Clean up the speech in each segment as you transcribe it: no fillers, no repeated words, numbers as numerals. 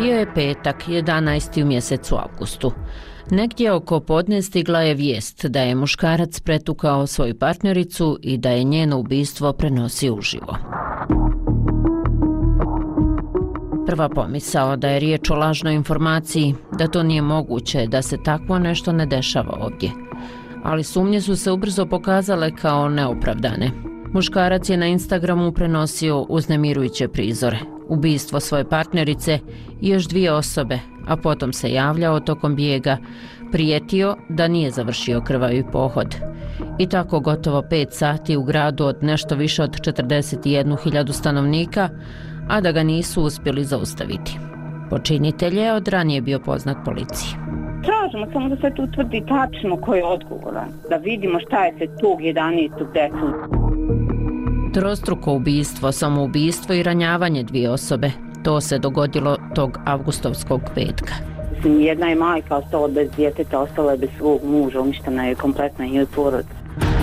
Bio je petak, 11. u mjesecu avgustu. Negdje oko podne stigla je vijest da je muškarac pretukao svoju partnericu i da je njeno ubistvo prenosio uživo. Prva pomisao da je riječ o lažnoj informaciji, da to nije moguće, da se takvo nešto ne dešava ovdje. Ali sumnje su se ubrzo pokazale kao neopravdane. Muškarac je na Instagramu prenosio uznemirujuće prizore, ubistvo svoje partnerice i još 2 osobe, a potom se javljao tokom bijega, prijetio da nije završio krvavi pohod. I tako gotovo 5 sati u gradu od nešto više od 41.000 stanovnika, a da ga nisu uspjeli zaustaviti. Počinitelj je od ranije bio poznat policiji. Tražimo samo da se tu utvrdi tačno ko je odgovoran, da vidimo šta je se tog 11. desilo. Trostruko ubistvo, samoubistvo i ranjavanje 2 osobe. To se dogodilo tog avgustovskog petka. Jedna je majka ostala bez djeteta, ostala je bez svog muža, uništena je kompletna njoj porodica.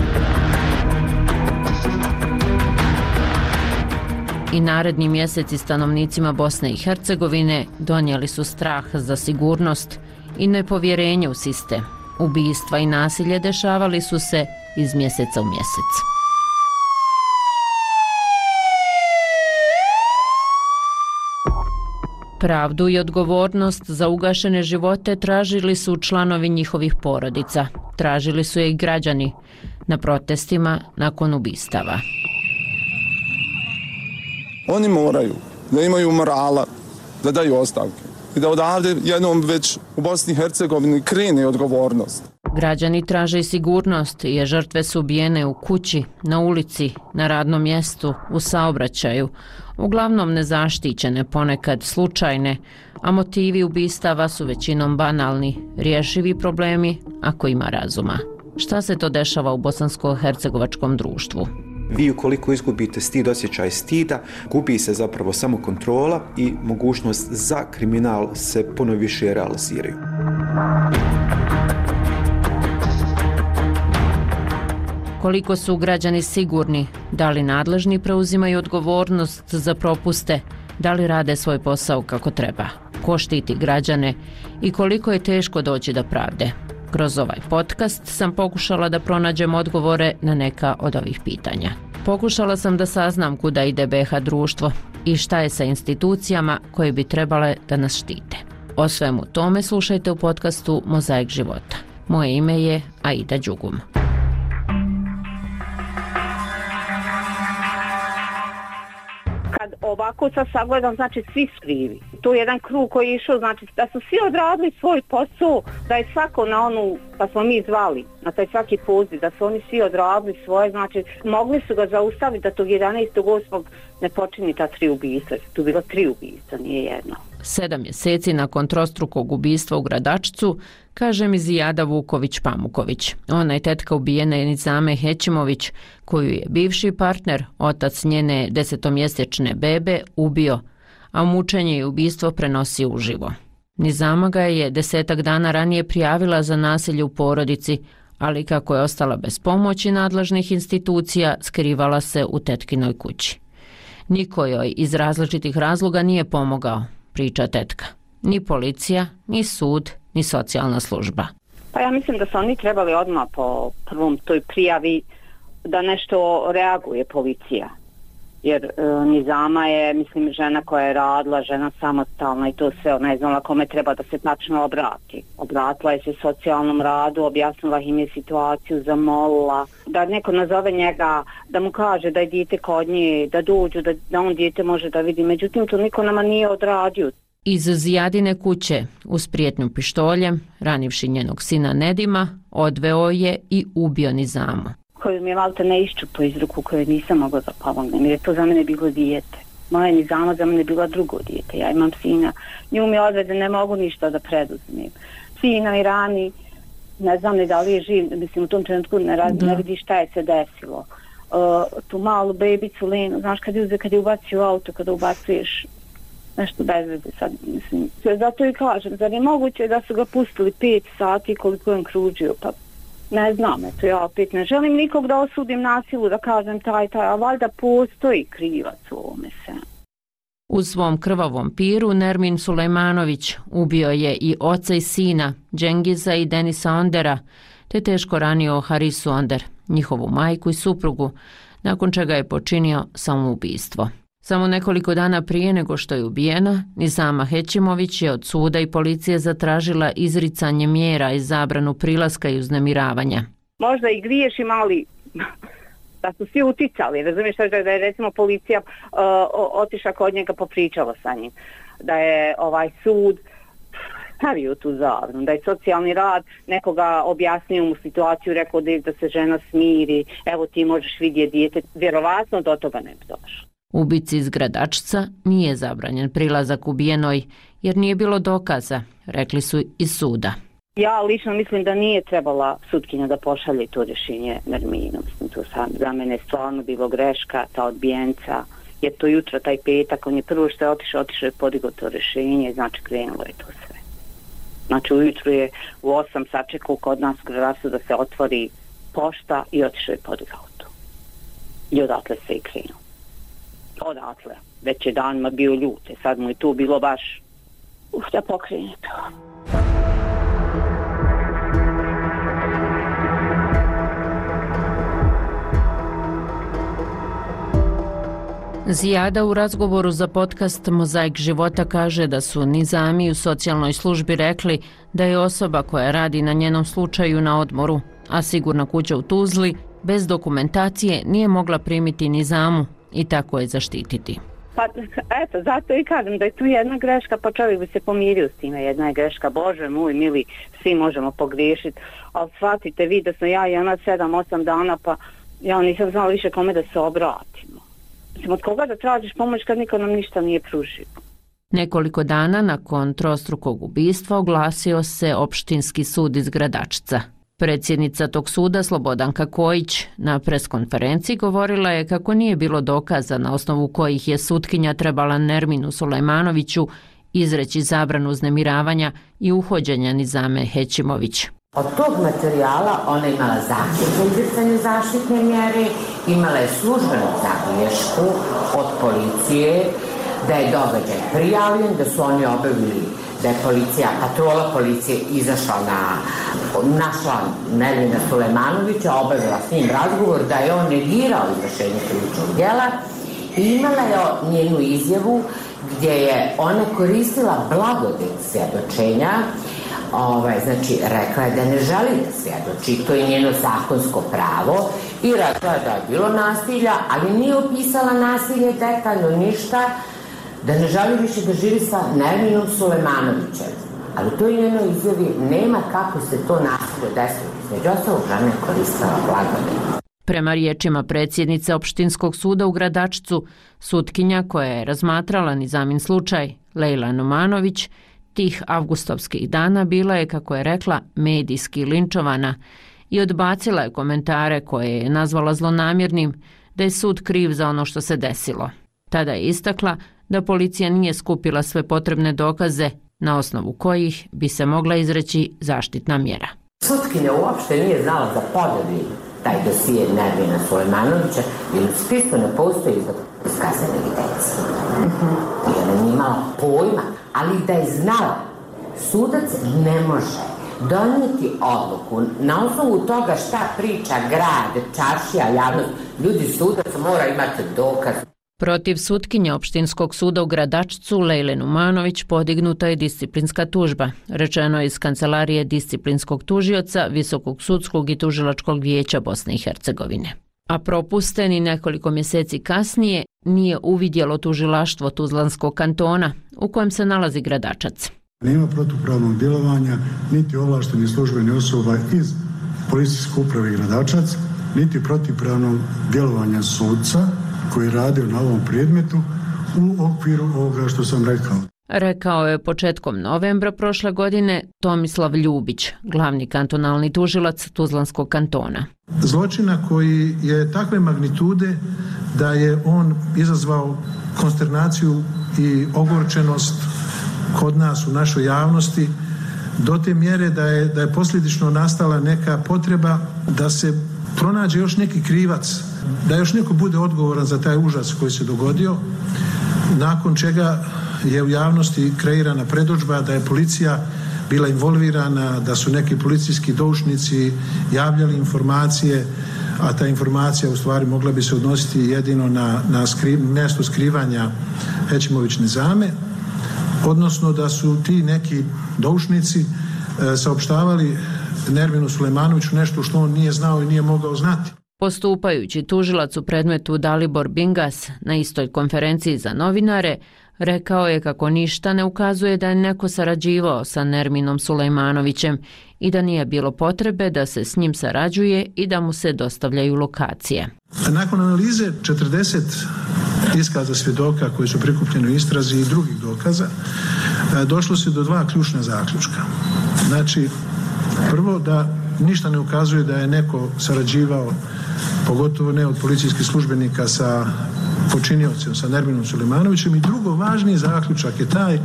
I naredni mjeseci stanovnicima Bosne i Hercegovine donijeli su strah za sigurnost i nepovjerenje u sistem. Ubistva i nasilje dešavali su se iz mjeseca u mjesec. Pravdu i odgovornost za ugašene živote tražili su članovi njihovih porodica. Tražili su je i građani na protestima nakon ubistava. Oni moraju da imaju morala, da daju ostavke i da odavde jednom već u Bosni i Hercegovini krene odgovornost. Građani traže i sigurnost jer žrtve su ubijene u kući, na ulici, na radnom mjestu, u saobraćaju, uglavnom nezaštićene, ponekad slučajne, a motivi ubistava su većinom banalni, rješivi problemi ako ima razuma. Šta se to dešava u bosansko-hercegovačkom društvu? Vi ukoliko izgubite stid, osjećaj stida, gubi se zapravo samo kontrola i mogućnost za kriminal se puno više realiziraju. Koliko su građani sigurni, da li nadležni preuzimaju odgovornost za propuste, da li rade svoj posao kako treba, ko štiti građane i koliko je teško doći do pravde. Kroz ovaj podcast sam pokušala da pronađem odgovore na neka od ovih pitanja. Pokušala sam da saznam kuda ide BiH društvo i šta je sa institucijama koje bi trebale da nas štite. O svemu tome slušajte u podcastu Mozaik života. Moje ime je Aida Đugum. Ovako sad sagledam, znači svi su krivi. To je jedan krug koji je išao, znači da su svi odradili svoj posao, da je svako na onu, pa smo mi zvali, na taj svaki poziv, da su oni svi odradili svoje, znači mogli su ga zaustaviti da tog 11.8. ne počini ta 3 ubistva. Tu bilo 3 ubistva, nije jedno. 7 mjeseci nakon trostrukog ubistva u Gradačcu, kaže mi Zijada Vuković-Pamuković. Ona je tetka ubijene Nizame Hećimović, koju je bivši partner, otac njene 10-mjesečne bebe, ubio, a mučenje i ubistvo prenosio uživo. Nizama ga je 10 dana ranije prijavila za nasilje u porodici, ali kako je ostala bez pomoći nadležnih institucija, skrivala se u tetkinoj kući. Niko joj iz različitih razloga nije pomogao, priča tetka. Ni policija, ni sud, ni socijalna služba. Pa ja mislim da su oni trebali odmah po prvom toj prijavi da nešto reaguje policija. Jer Nizama je, mislim, žena koja je radila, žena samostalna i to sve, ona je znala kome treba da se tačno obrati. Obratila je se socijalnom radu, objasnila im je situaciju, zamolila da neko nazove njega, da mu kaže da je dijete kod nje, da dođu, da on dijete može da vidi. Međutim, to niko nama nije odradio. Iz Zijadine kuće, uz prijetnju pištoljem, ranivši njenog sina Nedima, odveo je i ubio Nizamu. Koju mi je malte ne iščupo iz ruku, koju nisam mogla da pomognem, jer je to za mene bilo dijete. Moja Nizama za mene bila drugo dijete, ja imam sina, nju mi odvede, ne mogu ništa da preduzmem. Sina mi rani, ne znam ni da li je živ, mislim u tom trenutku ne vidi šta je se desilo. Tu malu bebicu Lenu, znaš kad je ubacio u auto, kada ubacuješ nešto bez veze sad, mislim. Zato i kažem, zar je moguće da su ga pustili 5 sati koliko je on kružio, pa ne znam, eto ja opet ne želim nikog da osudim nasilu, da kažem taj, a valjda postoji krivac u ovome svemu. U svom krvavom piru Nermin Sulejmanović ubio je i oca i sina, Džengiza i Denisa Ondera, te teško ranio Harisu Onder, njihovu majku i suprugu, nakon čega je počinio samoubistvo. Samo nekoliko dana prije nego što je ubijena, Nizama Hećimović je od suda i policije zatražila izricanje mjera i zabranu prilaska i uznemiravanja. Možda i griješim, ali da su svi uticali, razumiješ, da je recimo policija otišla kod njega, popričala sa njim, da je sud stavio tu zabranu, da je socijalni rad nekoga objasnio mu situaciju, rekao da se žena smiri, evo ti možeš vidjeti dijete, vjerovatno do toga ne bi došlo. Ubici iz Gradačca nije zabranjen prilazak ubijenoj jer nije bilo dokaza, rekli su iz suda. Ja lično mislim da nije trebala sutkinja da pošalje to rješenje Nerminu. Mislim, to za mene je stvarno bilo greška, ta odbijenca, jer to jutro, taj petak, on je prvo što je otišao je podigao to rješenje, znači krenulo je to sve. Znači ujutru je u 8 sačekao kod nas u Gradačcu da se otvori pošta i otišao je podigao to. I odatle sve i krenulo. Odatle. Već je danima bio ljute, sad mu je tu bilo baš da pokrene to. Zijada u razgovoru za podcast Mozaik života kaže da su Nizami u socijalnoj službi rekli da je osoba koja radi na njenom slučaju na odmoru, a sigurna kuća u Tuzli bez dokumentacije nije mogla primiti Nizamu i tako je zaštititi. Pa eto, zato i kažem da je tu jedna greška, pa čovjek bi se pomirio s time, jedna je greška, Bože moj mili, svi možemo pogriješiti, ali shvatite vi da sam ja i ona 7-8 dana, pa ja nisam znala više kome da se obratimo. Mislim, od koga da tražiš pomoć kad niko nam ništa nije pružio. Nekoliko dana nakon trostrukog ubistva oglasio se Opštinski sud iz Gradačca. Predsjednica tog suda Slobodanka Kojić na preskonferenciji govorila je kako nije bilo dokaza na osnovu kojih je sutkinja trebala Nerminu Sulejmanoviću izreći zabranu uznemiravanja i uhođenja Nizame Hećimović. Od tog materijala ona imala zahtjev za izricanje zaštitne mjere, imala je službenu zabilješku od policije da je događaj prijavljen, da su oni obavili, da je patrola policije izašla našla Nermina Sulejmanovića, obavila s njim razgovor da je on negirao izvršenje krivičnog djela i imala je njenu izjavu gdje je ona koristila blagodet svjedočenja. Znači, rekla je da ne želi da svjedoči, to je njeno zakonsko pravo i rekla je da je bilo nasilja, ali nije opisala nasilje detaljno ništa, da ne želi više da živi sa Nerminom Sulejmanovićem. Ali to je njeno izjavi, nema kako se to nasilje desilo. Među ostalog, žena je koristila blagodet. Prema riječima predsjednice Opštinskog suda u Gradačcu, sutkinja koja je razmatrala Nizamin slučaj, Lejla Numanović, tih avgustovskih dana bila je, kako je rekla, medijski linčovana i odbacila je komentare koje je nazvala zlonamjernim da je sud kriv za ono što se desilo. Tada je istakla da policija nije skupila sve potrebne dokaze na osnovu kojih bi se mogla izreći zaštitna mjera. Sutkinja uopšte nije znala za podjeli taj dosije Nermina Sulejmanovića jer u spisku ne postoji iz kaznene evidencije. I ona nije imala pojma, ali da je znala, sudac ne može donijeti odluku na osnovu toga šta priča grad, čaršija, javnost. Ljudi, sudac mora imati dokaz. Protiv sutkinje Opštinskog suda u Gradačcu Lejle Numanović podignuta je disciplinska tužba, rečeno je iz kancelarije disciplinskog tužioca Visokog sudskog i tužilačkog vijeća Bosne i Hercegovine. A propusten i nekoliko mjeseci kasnije nije uvidjelo tužilaštvo Tuzlanskog kantona u kojem se nalazi Gradačac. Nema protupravnog djelovanja niti ovlaštenih službenih osoba iz policijske uprave Gradačac, niti protupravnog djelovanja sudca koji je radio na ovom predmetu u okviru ovoga što sam rekao. Rekao je početkom novembra prošle godine Tomislav Ljubić, glavni kantonalni tužilac Tuzlanskog kantona. Zločina koji je takve magnitude da je on izazvao konsternaciju i ogorčenost kod nas u našoj javnosti do te mjere da je posljedično nastala neka potreba da se pronađe još neki krivac, da još neko bude odgovoran za taj užas koji se dogodio, nakon čega je u javnosti kreirana predodžba da je policija bila involvirana, da su neki policijski doušnici javljali informacije, a ta informacija u stvari mogla bi se odnositi jedino na mjesto skrivanja Hećimović Nizame, odnosno da su ti neki doušnici saopštavali Nerminu Sulejmanoviću nešto što on nije znao i nije mogao znati. Postupajući tužilac u predmetu Dalibor Bingas na istoj konferenciji za novinare rekao je kako ništa ne ukazuje da je neko sarađivao sa Nerminom Sulejmanovićem i da nije bilo potrebe da se s njim sarađuje i da mu se dostavljaju lokacije. Nakon analize 40 iskaza svjedoka koji su prikupljeni u istrazi i drugih dokaza, došlo se do dva ključna zaključka. Znači, prvo da ništa ne ukazuje da je neko sarađivao, pogotovo ne od policijskih službenika sa počiniocem, sa Nerminom Sulejmanovićem, i drugo važniji zaključak je taj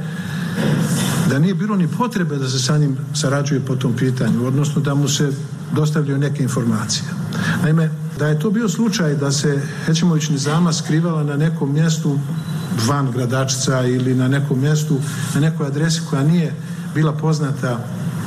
da nije bilo ni potrebe da se sa njim sarađuje po tom pitanju, odnosno da mu se dostavljaju neke informacije. Naime, da je to bio slučaj da se Hećimović Nizama skrivala na nekom mjestu van Gradačca ili na nekom mjestu, na nekoj adresi koja nije bila poznata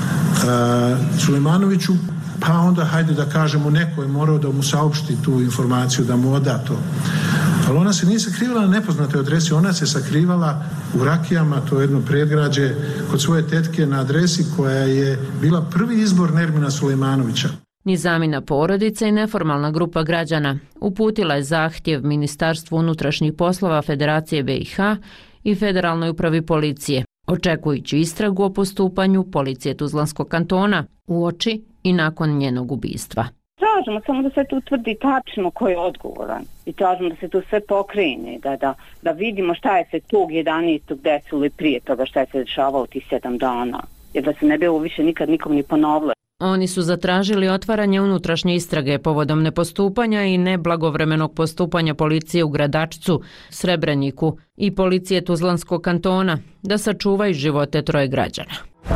Sulejmanoviću, pa onda hajde da kažemo neko je morao da mu saopšti tu informaciju, da mu oda to. Ali ona se nije sakrivala na nepoznatoj adresi, ona se sakrivala u Rakijama, to je jedno predgrađe, kod svoje tetke na adresi koja je bila prvi izbor Nermina Sulejmanovića. Nizamina porodica i neformalna grupa građana uputila je zahtjev Ministarstvu unutrašnjih poslova Federacije BiH i Federalnoj upravi policije, očekujući istragu o postupanju policije Tuzlanskog kantona uoči i nakon njenog ubistva. Tražimo samo da se tu utvrdi tačno ko je odgovoran i tražimo da se tu sve pokrene, da vidimo šta je se tog 11. desilo i prije toga šta je se dešavalo tih 7 dana, jer da se ne bi ovo više nikad nikom ni ponovilo. Oni su zatražili otvaranje unutrašnje istrage povodom nepostupanja i neblagovremenog postupanja policije u Gradačcu, Srebreniku i policije Tuzlanskog kantona da sačuvaju živote 3 građana.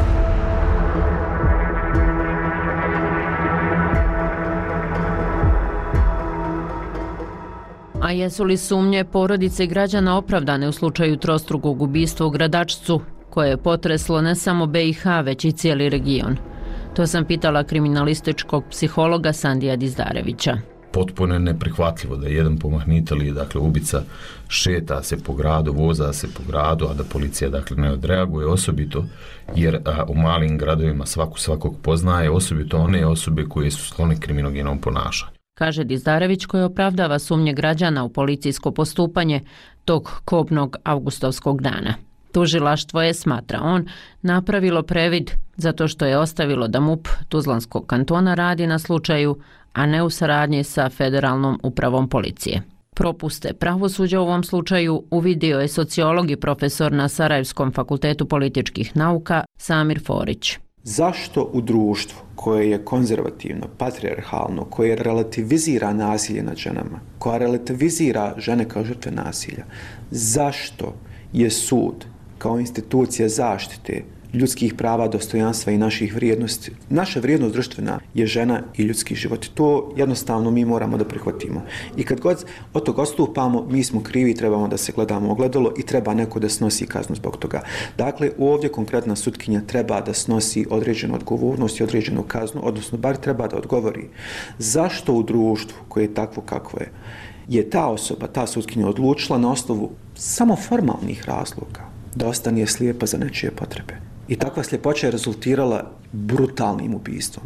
A jesu li sumnje porodice građana opravdane u slučaju trostrukog ubistva u Gradačcu, koje je potreslo ne samo BiH, već i cijeli region? To sam pitala kriminalističkog psihologa Sandija Dizdarevića. Potpuno je neprihvatljivo da jedan pomahnitelj, dakle ubica, šeta se po gradu, voza se po gradu, a da policija dakle ne odreaguje, osobito jer u malim gradovima svakog poznaje, osobito one osobe koje su sklone kriminogenom ponašanju. Kaže Dizdarević, koji opravdava sumnje građana u policijsko postupanje tog kobnog avgustovskog dana. Tužilaštvo je, smatra on, napravilo previd zato što je ostavilo da MUP Tuzlanskog kantona radi na slučaju, a ne u saradnji sa Federalnom upravom policije. Propuste pravosuđa u ovom slučaju uvidio je sociolog i profesor na Sarajevskom fakultetu političkih nauka Samir Forić. Zašto u društvu koje je konzervativno, patrijarhalno, koje relativizira nasilje nad ženama, koja relativizira žene kao žrtve nasilja, zašto je sud kao institucija zaštite ljudskih prava, dostojanstva i naših vrijednosti, naša vrijednost društvena je žena i ljudski život. To jednostavno mi moramo da prihvatimo. I kad god od toga odstupamo, mi smo krivi, trebamo da se gledamo u ogledalo i treba neko da snosi kaznu zbog toga. Dakle, ovdje konkretna sutkinja treba da snosi određenu odgovornost i određenu kaznu, odnosno bar treba da odgovori zašto u društvu koje je takvo kakvo je ta osoba, ta sutkinja odlučila na osnovu samo formalnih razloga da ostane slijepa za nečije potrebe. I takva sljepoća je rezultirala brutalnim ubistvom.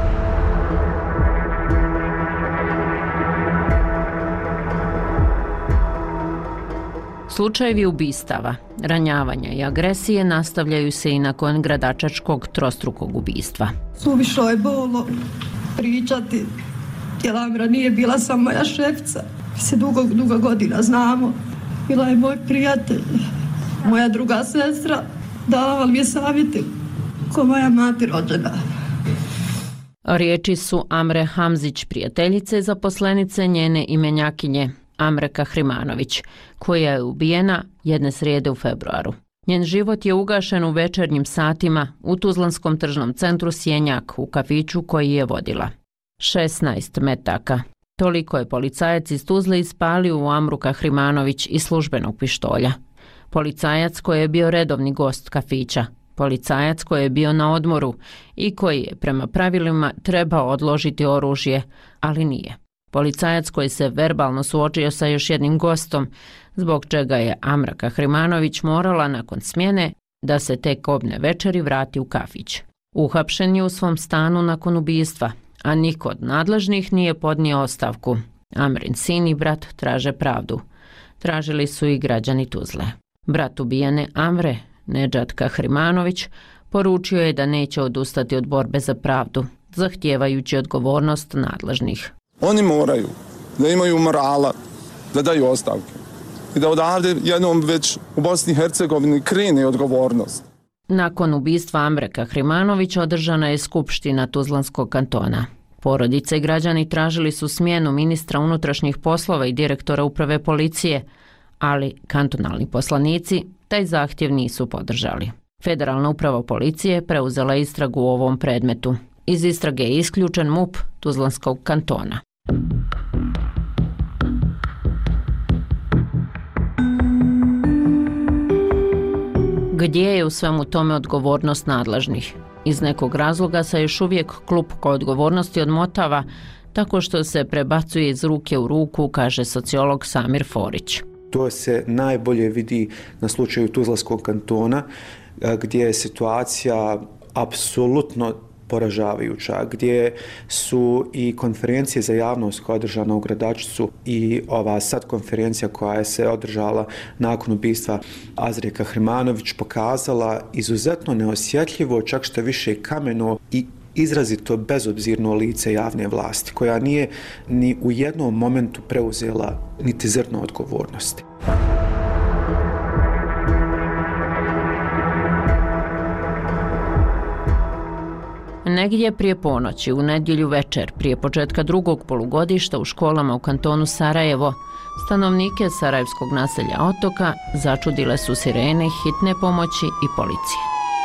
Slučajevi ubistava, ranjavanja i agresije nastavljaju se i nakon gradačačkog trostrukog ubistva. Suvišno je bolno pričati, jer Amra nije bila samo moja šefca. Mi se dugo godina znamo. Bila je moj prijatelj, moja druga sestra. Dala mi je savjeti ko moja mati rođena. Riječi su Amre Hamzić, prijateljice zaposlenice njene imenjakinje Amre Kahrimanović, koja je ubijena jedne srijede u februaru. Njen život je ugašen u večernjim satima u Tuzlanskom tržnom centru Sjenjak, u kafiću koji je vodila. 16 metaka. Toliko je policajac iz Tuzle ispalio u Amru Kahrimanović iz službenog pištolja. Policajac koji je bio redovni gost kafića, policajac koji je bio na odmoru i koji je prema pravilima trebao odložiti oružje, ali nije. Policajac koji se verbalno suočio sa još jednim gostom, zbog čega je Amra Kahrimanović morala nakon smjene da se tek kobne večeri vrati u kafić. Uhapšen je u svom stanu nakon ubistva, a niko od nadležnih nije podnio ostavku. Amrin sin i brat traže pravdu. Tražili su i građani Tuzle. Brat ubijene Amre, Nedžad Kahrimanović, poručio je da neće odustati od borbe za pravdu, zahtijevajući odgovornost nadležnih. Oni moraju da imaju morala, da daju ostavke i da odavde jednom već u Bosni i Hercegovini krene odgovornost. Nakon ubistva Amre Kahrimanovića održana je skupština Tuzlanskog kantona. Porodice i građani tražili su smjenu ministra unutrašnjih poslova i direktora uprave policije, ali kantonalni poslanici taj zahtjev nisu podržali. Federalna uprava policije preuzela istragu u ovom predmetu. Iz istrage je isključen MUP Tuzlanskog kantona. Gdje je u svemu tome odgovornost nadležnih? Iz nekog razloga se još uvijek klupko odgovornosti odmotava tako što se prebacuje iz ruke u ruku, kaže sociolog Samir Forić. To se najbolje vidi na slučaju Tuzlanskog kantona, gdje je situacija apsolutno poražavajuća, gdje su i konferencije za javnost koja je održana u Gradačcu i ova sad konferencija koja je se održala nakon ubistva Azre Kahrimanović pokazala izuzetno neosjetljivo, čak što više kameno i izrazito bezobzirno lice javne vlasti, koja nije ni u jednom momentu preuzela niti zrno odgovornosti. Negdje prije ponoći, u nedjelju večer, prije početka drugog polugodišta u školama u kantonu Sarajevo, stanovnike sarajevskog naselja Otoka začudile su sirene hitne pomoći i policije.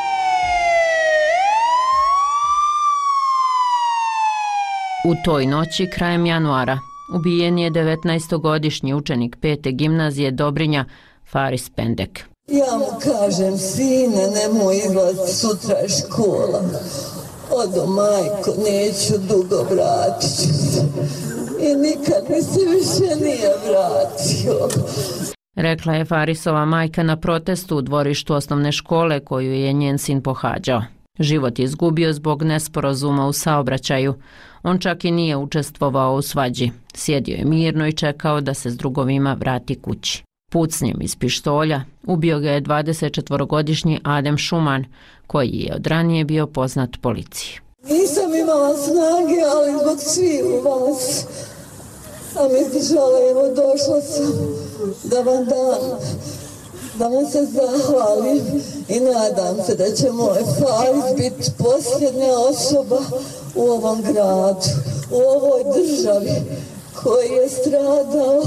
U toj noći, krajem januara, ubijen je 19-godišnji učenik 5. gimnazije Dobrinja, Faris Pendek. Ja mu kažem, sine, nemoj izlaziti, sutra je škola. Odo, majko, neću dugo, vratit ću se. I nikad mi se više nije vratio. Rekla je Farisova majka na protestu u dvorištu osnovne škole koju je njen sin pohađao. Život je izgubio zbog nesporazuma u saobraćaju. On čak i nije učestvovao u svađi. Sjedio je mirno i čekao da se s drugovima vrati kući. Pucnjem iz pištolja ubio ga je 24-godišnji Adem Šuman, koji je od ranije bio poznat policiji. Nisam imala snage, ali zbog svih vas sam izdržala, evo došla sam da vam dam, da vam se zahvalim i nadam se da će moj Faris biti posljednja osoba u ovom gradu, u ovoj državi koji je stradao,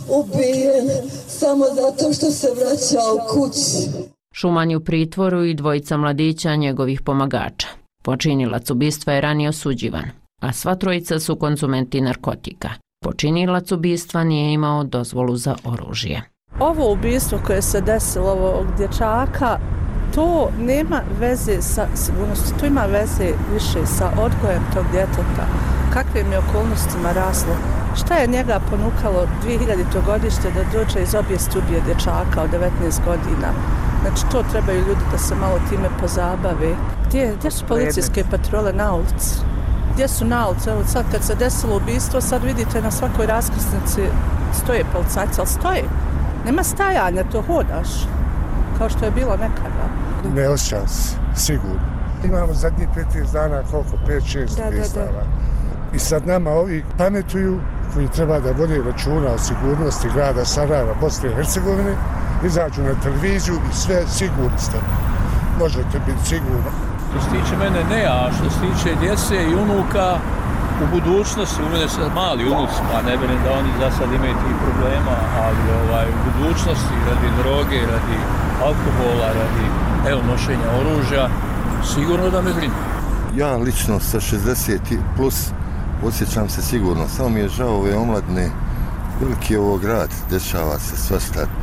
ubijen samo zato što se vraćao kući. Šuman je u pritvoru i dvojica mladića njegovih pomagača. Počinilac ubistva je ranije osuđivan, a sva trojica su konzumenti narkotika. Počinilac ubistva nije imao dozvolu za oružje. Ovo ubistvo koje se desilo ovog dječaka, to nema veze sa sigurnosti, to ima veze više sa odgojem tog djeteta. Kakvim je okolnostima raslo? Šta je njega ponukalo 2000. godište da dođe iz obijesti ubije dječaka od 19 godina? Znači, to trebaju ljudi da se malo time pozabave. Gdje su policijske patrole na ulici? Gdje su na ulici? Evo sad kad se desilo ubistvo, sad vidite na svakoj raskrsnici stoje policajci, ali stoje. Nema stajanja, to hodaš, kao što je bilo nekada. Ne osjećam se, sigurno. Imamo zadnjih 15 dana, koliko, 5-6 ubistava. I sad nama ovi pametuju, koji treba da vode računa o sigurnosti grada Sarajeva, Bosne i Hercegovine, izađu na televiziju i sve sigurni ste. Možete biti sigurni. Što se tiče mene ne, a što se tiče djece i unuka, u budućnosti, u mene sad mali unuci, pa ne vjerujem da oni za sad imaju tih problema, ali u budućnosti, radi droge, radi alkohola, radi nošenja oružja, sigurno da me brine. Ja lično sa 60 plus osjećam se sigurno, samo mi je žao ove omladne, veliki je ovo grad, dešava se svašta,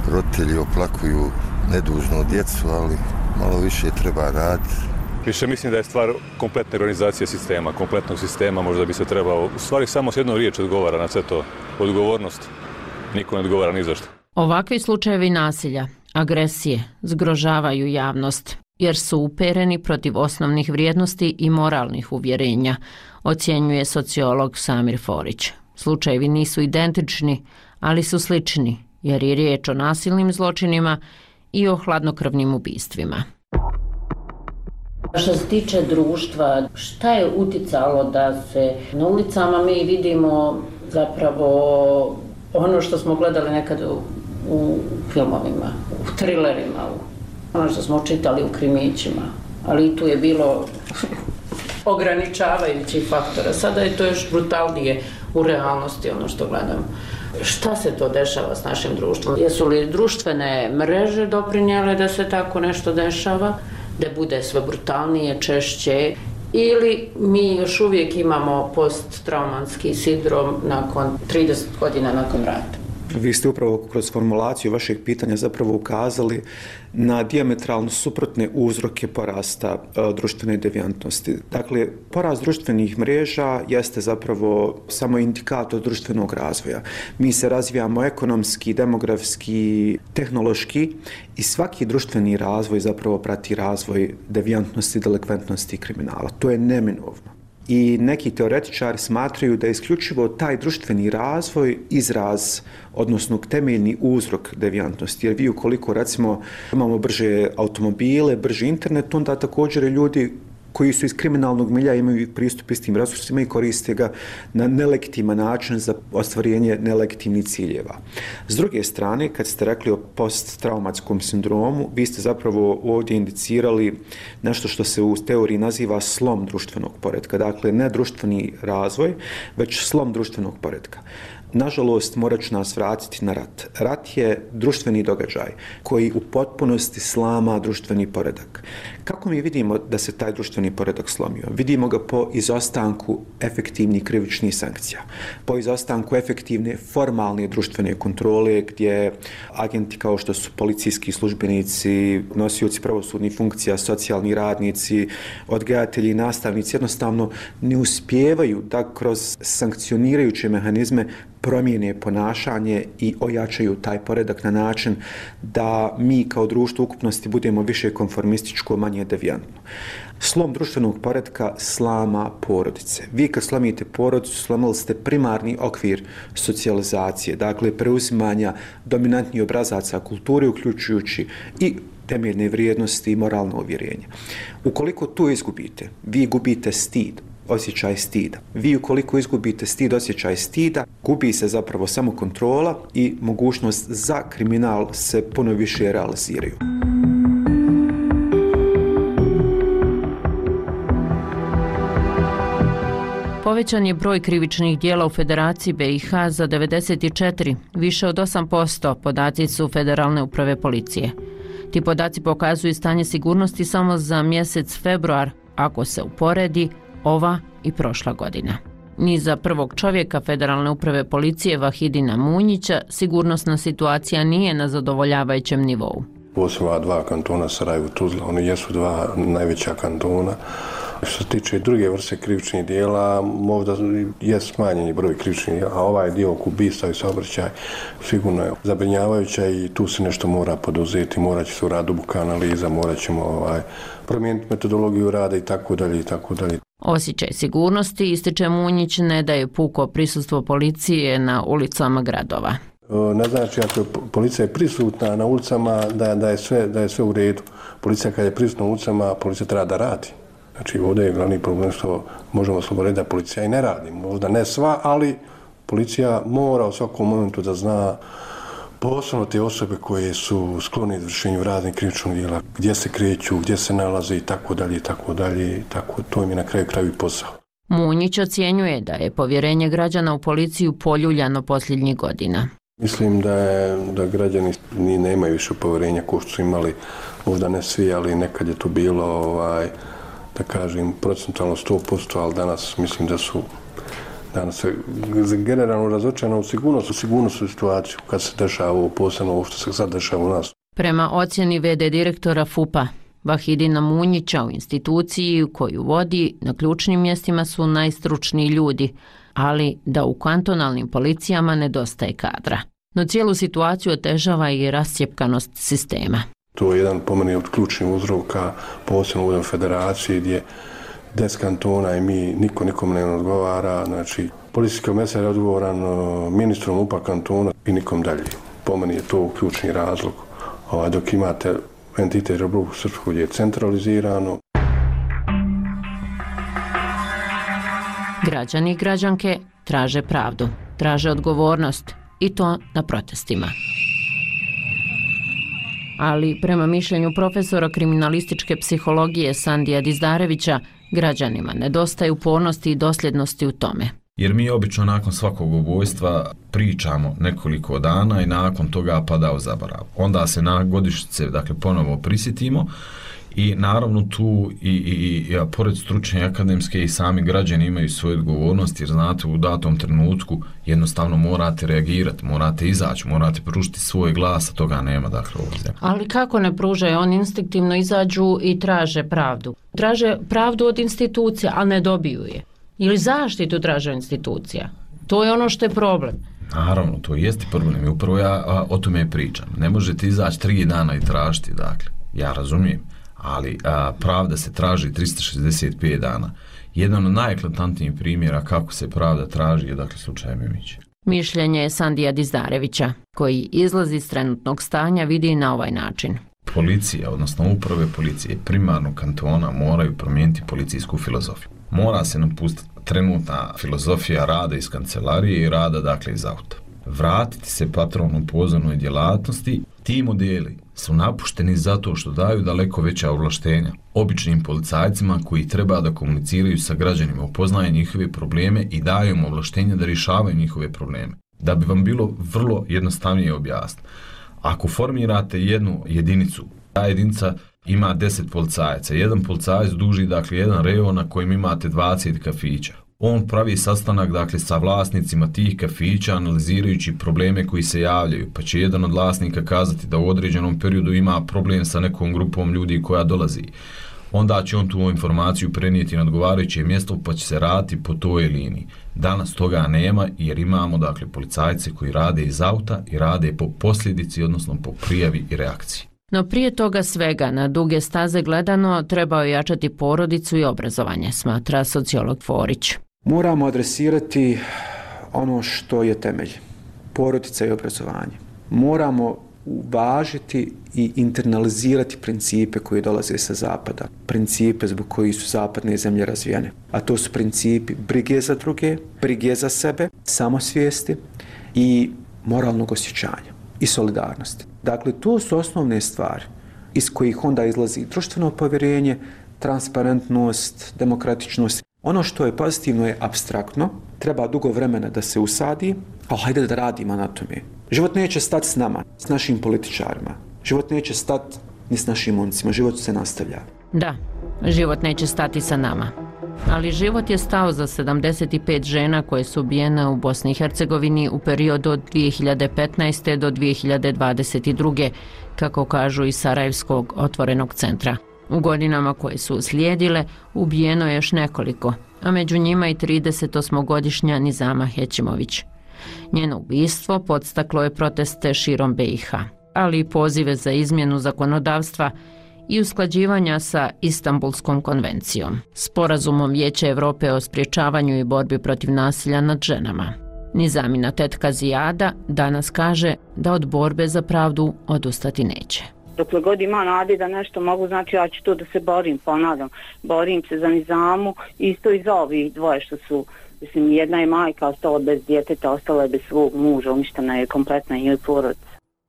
roditelji oplakuju nedužnu djecu, ali malo više treba raditi. Više mislim da je stvar kompletne organizacije sistema, kompletnog sistema, možda bi se trebao, u stvari samo s jednom riječ odgovara na sve to, odgovornost. Niko ne odgovara ni za što. Ovakvi slučajevi nasilja, agresije, zgrožavaju javnost, jer su upereni protiv osnovnih vrijednosti i moralnih uvjerenja, ocjenjuje sociolog Samir Forić. Slučajevi nisu identični, ali su slični, jer je riječ o nasilnim zločinima i o hladnokrvnim ubistvima. Što se tiče društva, šta je uticalo da se na ulicama mi vidimo zapravo ono što smo gledali nekad u filmovima, u trilerima, ono što smo čitali u krimićima, ali i tu je bilo ograničavajućih faktora. Sada je to još brutalnije u realnosti ono što gledamo. Šta se to dešava s našim društvom? Jesu li društvene mreže doprinijele da se tako nešto dešava, da bude sve brutalnije, češće, ili mi još uvijek imamo posttraumatski sindrom nakon 30 godina nakon rata? Vi ste upravo kroz formulaciju vašeg pitanja zapravo ukazali na dijametralno suprotne uzroke porasta društvene devijantnosti. Dakle, porast društvenih mreža jeste zapravo samo indikator društvenog razvoja. Mi se razvijamo ekonomski, demografski, tehnološki i svaki društveni razvoj zapravo prati razvoj devijantnosti, delikventnosti i kriminala. To je neminovno. I neki teoretičari smatraju da je isključivo taj društveni razvoj izraz, odnosno temeljni uzrok devijantnosti. Jer vi ukoliko recimo imamo brže automobile, brži internet, onda također ljudi koji su iz kriminalnog milja imaju pristup istim resursima i koriste ga na nelegitiman način za ostvarenje nelegitimnih ciljeva. S druge strane, kad ste rekli o posttraumatskom sindromu, vi ste zapravo ovdje indicirali nešto što se u teoriji naziva slom društvenog poretka. Dakle, ne društveni razvoj, već slom društvenog poretka. Nažalost, morat ću nas vratiti na rat. Rat je društveni događaj koji u potpunosti slama društveni poredak. Kako mi vidimo da se taj društveni poredak slomio? Vidimo ga po izostanku efektivnih krivičnih sankcija, po izostanku efektivne formalne društvene kontrole gdje agenti kao što su policijski službenici, nosioci pravosudnih funkcija, socijalni radnici, odgajatelji i nastavnici jednostavno ne uspijevaju da kroz sankcionirajuće mehanizme promijene ponašanje i ojačaju taj poredak na način da mi kao društvo ukupnosti budemo više konformističko, manje devijantno. Slom društvenog poretka slama porodice. Vi kad slomite porodicu, slomili ste primarni okvir socijalizacije, dakle preuzimanja dominantnih obrazaca kulture, uključujući i temeljne vrijednosti i moralno uvjerenje. Ukoliko to izgubite, vi gubite stid, osjećaj stida. Vi ukoliko izgubite stid, osjećaj stida, gubi se zapravo samo kontrola i mogućnost za kriminal se puno više realiziraju. Povećan je broj krivičnih dijela u Federaciji BiH za 94, više od 8%, podaci su Federalne uprave policije. Ti podaci pokazuju stanje sigurnosti samo za mjesec februar, ako se uporedi ova i prošla godina. Ni za prvog čovjeka Federalne uprave policije Vahidina Munjića sigurnosna situacija nije na zadovoljavajućem nivou. Posebno dva kantona Sarajevo i Tuzla, oni jesu dva najveća kantona. Što se tiče druge vrste krivičnih dijela, možda je smanjeni broj krivičnih dijela, a ovaj dio oko ubistva i saobraćaj sigurno je zabrinjavajuća i tu se nešto mora poduzeti, morat će se uraditi duboka analiza, morat ćemo promijeniti metodologiju rada i tako dalje i tako dalje. Osjećaj sigurnosti, ističe Munjić, ne daje puko prisustvo policije na ulicama gradova. Ne znači ako policija je prisutna na ulicama da je sve u redu. Policija kad je prisutna na ulicama, policija treba da radi. Znači ovdje je glavni problem što možemo slobodno reći da policija i ne radi. Možda ne sva, ali policija mora u svakom momentu da zna posebno te osobe koje su sklone izvršenju raznih krivičnih djela, gdje se kreću, gdje se nalaze i tako dalje, tako to im je na kraju kraju posao. Munjić ocjenjuje da je povjerenje građana u policiju poljuljano posljednjih godina. Mislim da građani ni nemaju više povjerenja kao što su imali, možda ne svi, ali nekad je to bilo, da kažem, procentualno 100%, ali danas mislim da su Danas se generalno razočarano u sigurnosnu situaciju kad se dešava ovo, posebno ovo što se sad dešava u nas. Prema ocjeni VD direktora FUP-a Vahidina Munjića, u instituciji koju vodi na ključnim mjestima su najstručniji ljudi, ali da u kantonalnim policijama nedostaje kadra. No cijelu situaciju otežava i rascjepkanost sistema. To je jedan po meni od ključnih uzroka, posebno u ovoj federaciji gdje 10 kantona i niko nikom ne odgovara. Znači, policijski komesar je odgovoran ministrom UPA kantona i nikom dalje. Po meni je to ključni razlog. Dok imate entitet Republiku Srpsku gdje je centralizirano. Građani i građanke traže pravdu, traže odgovornost i to na protestima. Ali prema mišljenju profesora kriminalističke psihologije Sandija Dizdarevića, građanima nedostaje upornosti i dosljednosti u tome. Jer mi obično nakon svakog ubojstva pričamo nekoliko dana i nakon toga pada u zaborav. Onda se na godišnjice ponovo prisjetimo i naravno tu i pored stručne akademske i sami građani imaju svoju odgovornost, jer znate u datom trenutku jednostavno morate reagirati, morate izaći, morate pružiti svoj glas, a toga nema ovdje. Ali kako ne pružaju? Oni instinktivno izađu i traže pravdu. Traže pravdu od institucija, a ne dobiju je. Ili zaštitu traže institucija. To je ono što je problem. Naravno, to jeste problem i upravo ja o tome pričam. Ne možete izaći 3 dana i tražiti, ja razumijem, ali pravda se traži 365 dana. Jedan od najeklatantnijih primjera kako se pravda traži je slučaj Mimić. Mišljenje je Sandija Dizdarevića, koji izlazi iz trenutnog stanja vidi na ovaj način. Policija, odnosno uprave policije primarnog kantona moraju promijeniti policijsku filozofiju. Mora se napustiti trenutna filozofija rada iz kancelarije i rada iz auta. Vratiti se patronom pozornoj djelatnosti. Ti modeli su napušteni zato što daju daleko veća ovlaštenja običnim policajcima koji treba da komuniciraju sa građanima, upoznaju njihove probleme i daju im ovlaštenja da rješavaju njihove probleme. Da bi vam bilo vrlo jednostavnije objasniti. Ako formirate jednu jedinicu, ta jedinica ima 10 policajaca. Jedan policajac duži jedan rejon na kojem imate 20 kafića. On pravi sastanak sa vlasnicima tih kafića analizirajući probleme koji se javljaju, pa će jedan od vlasnika kazati da u određenom periodu ima problem sa nekom grupom ljudi koja dolazi. Onda će on tu informaciju prenijeti na odgovarajuće mjesto pa će se raditi po toj liniji. Danas toga nema jer imamo policajce koji rade iz auta i rade po posljedici, odnosno po prijavi i reakciji. No prije toga svega, na duge staze gledano, trebao je jačati porodicu i obrazovanje, smatra sociolog Forić. Moramo adresirati ono što je temelj, porodica i obrazovanje. Moramo uvažiti i internalizirati principe koji dolaze sa zapada, principe zbog kojih su zapadne zemlje razvijene. A to su principi brige za druge, brige za sebe, samosvijesti i moralnog osjećanja i solidarnosti. Dakle, to su osnovne stvari iz kojih onda izlazi društveno povjerenje, transparentnost, demokratičnost. Ono što je pozitivno je apstraktno, treba dugo vremena da se usadi, ali hajde da radimo na tome. Život neće stati s nama, s našim političarima. Život neće stati ni s našim momcima, život se nastavlja. Da, život neće stati sa nama. Ali život je stao za 75 žena koje su ubijene u Bosni i Hercegovini u periodu od 2015. do 2022. kako kažu iz Sarajevskog otvorenog centra. U godinama koje su uslijedile ubijeno je još nekoliko, a među njima i 38-godišnja Nizama Hećimović. Njeno ubistvo podstaklo je proteste širom BiH, ali i pozive za izmjenu zakonodavstva i usklađivanja sa Istanbulskom konvencijom, sporazumom Vijeća Europe o sprječavanju i borbi protiv nasilja nad ženama. Nizamina tetka Zijada danas kaže da od borbe za pravdu odustati neće. Dokle god ima nade da nešto mogu, znači ja ću to da se borim, ponavljam. Borim se za Nizamu, isto i za ovih dvoje što su, mislim, jedna je majka ostala bez djeteta, ostala je bez svog muža, uništena je kompletna njoj porodica.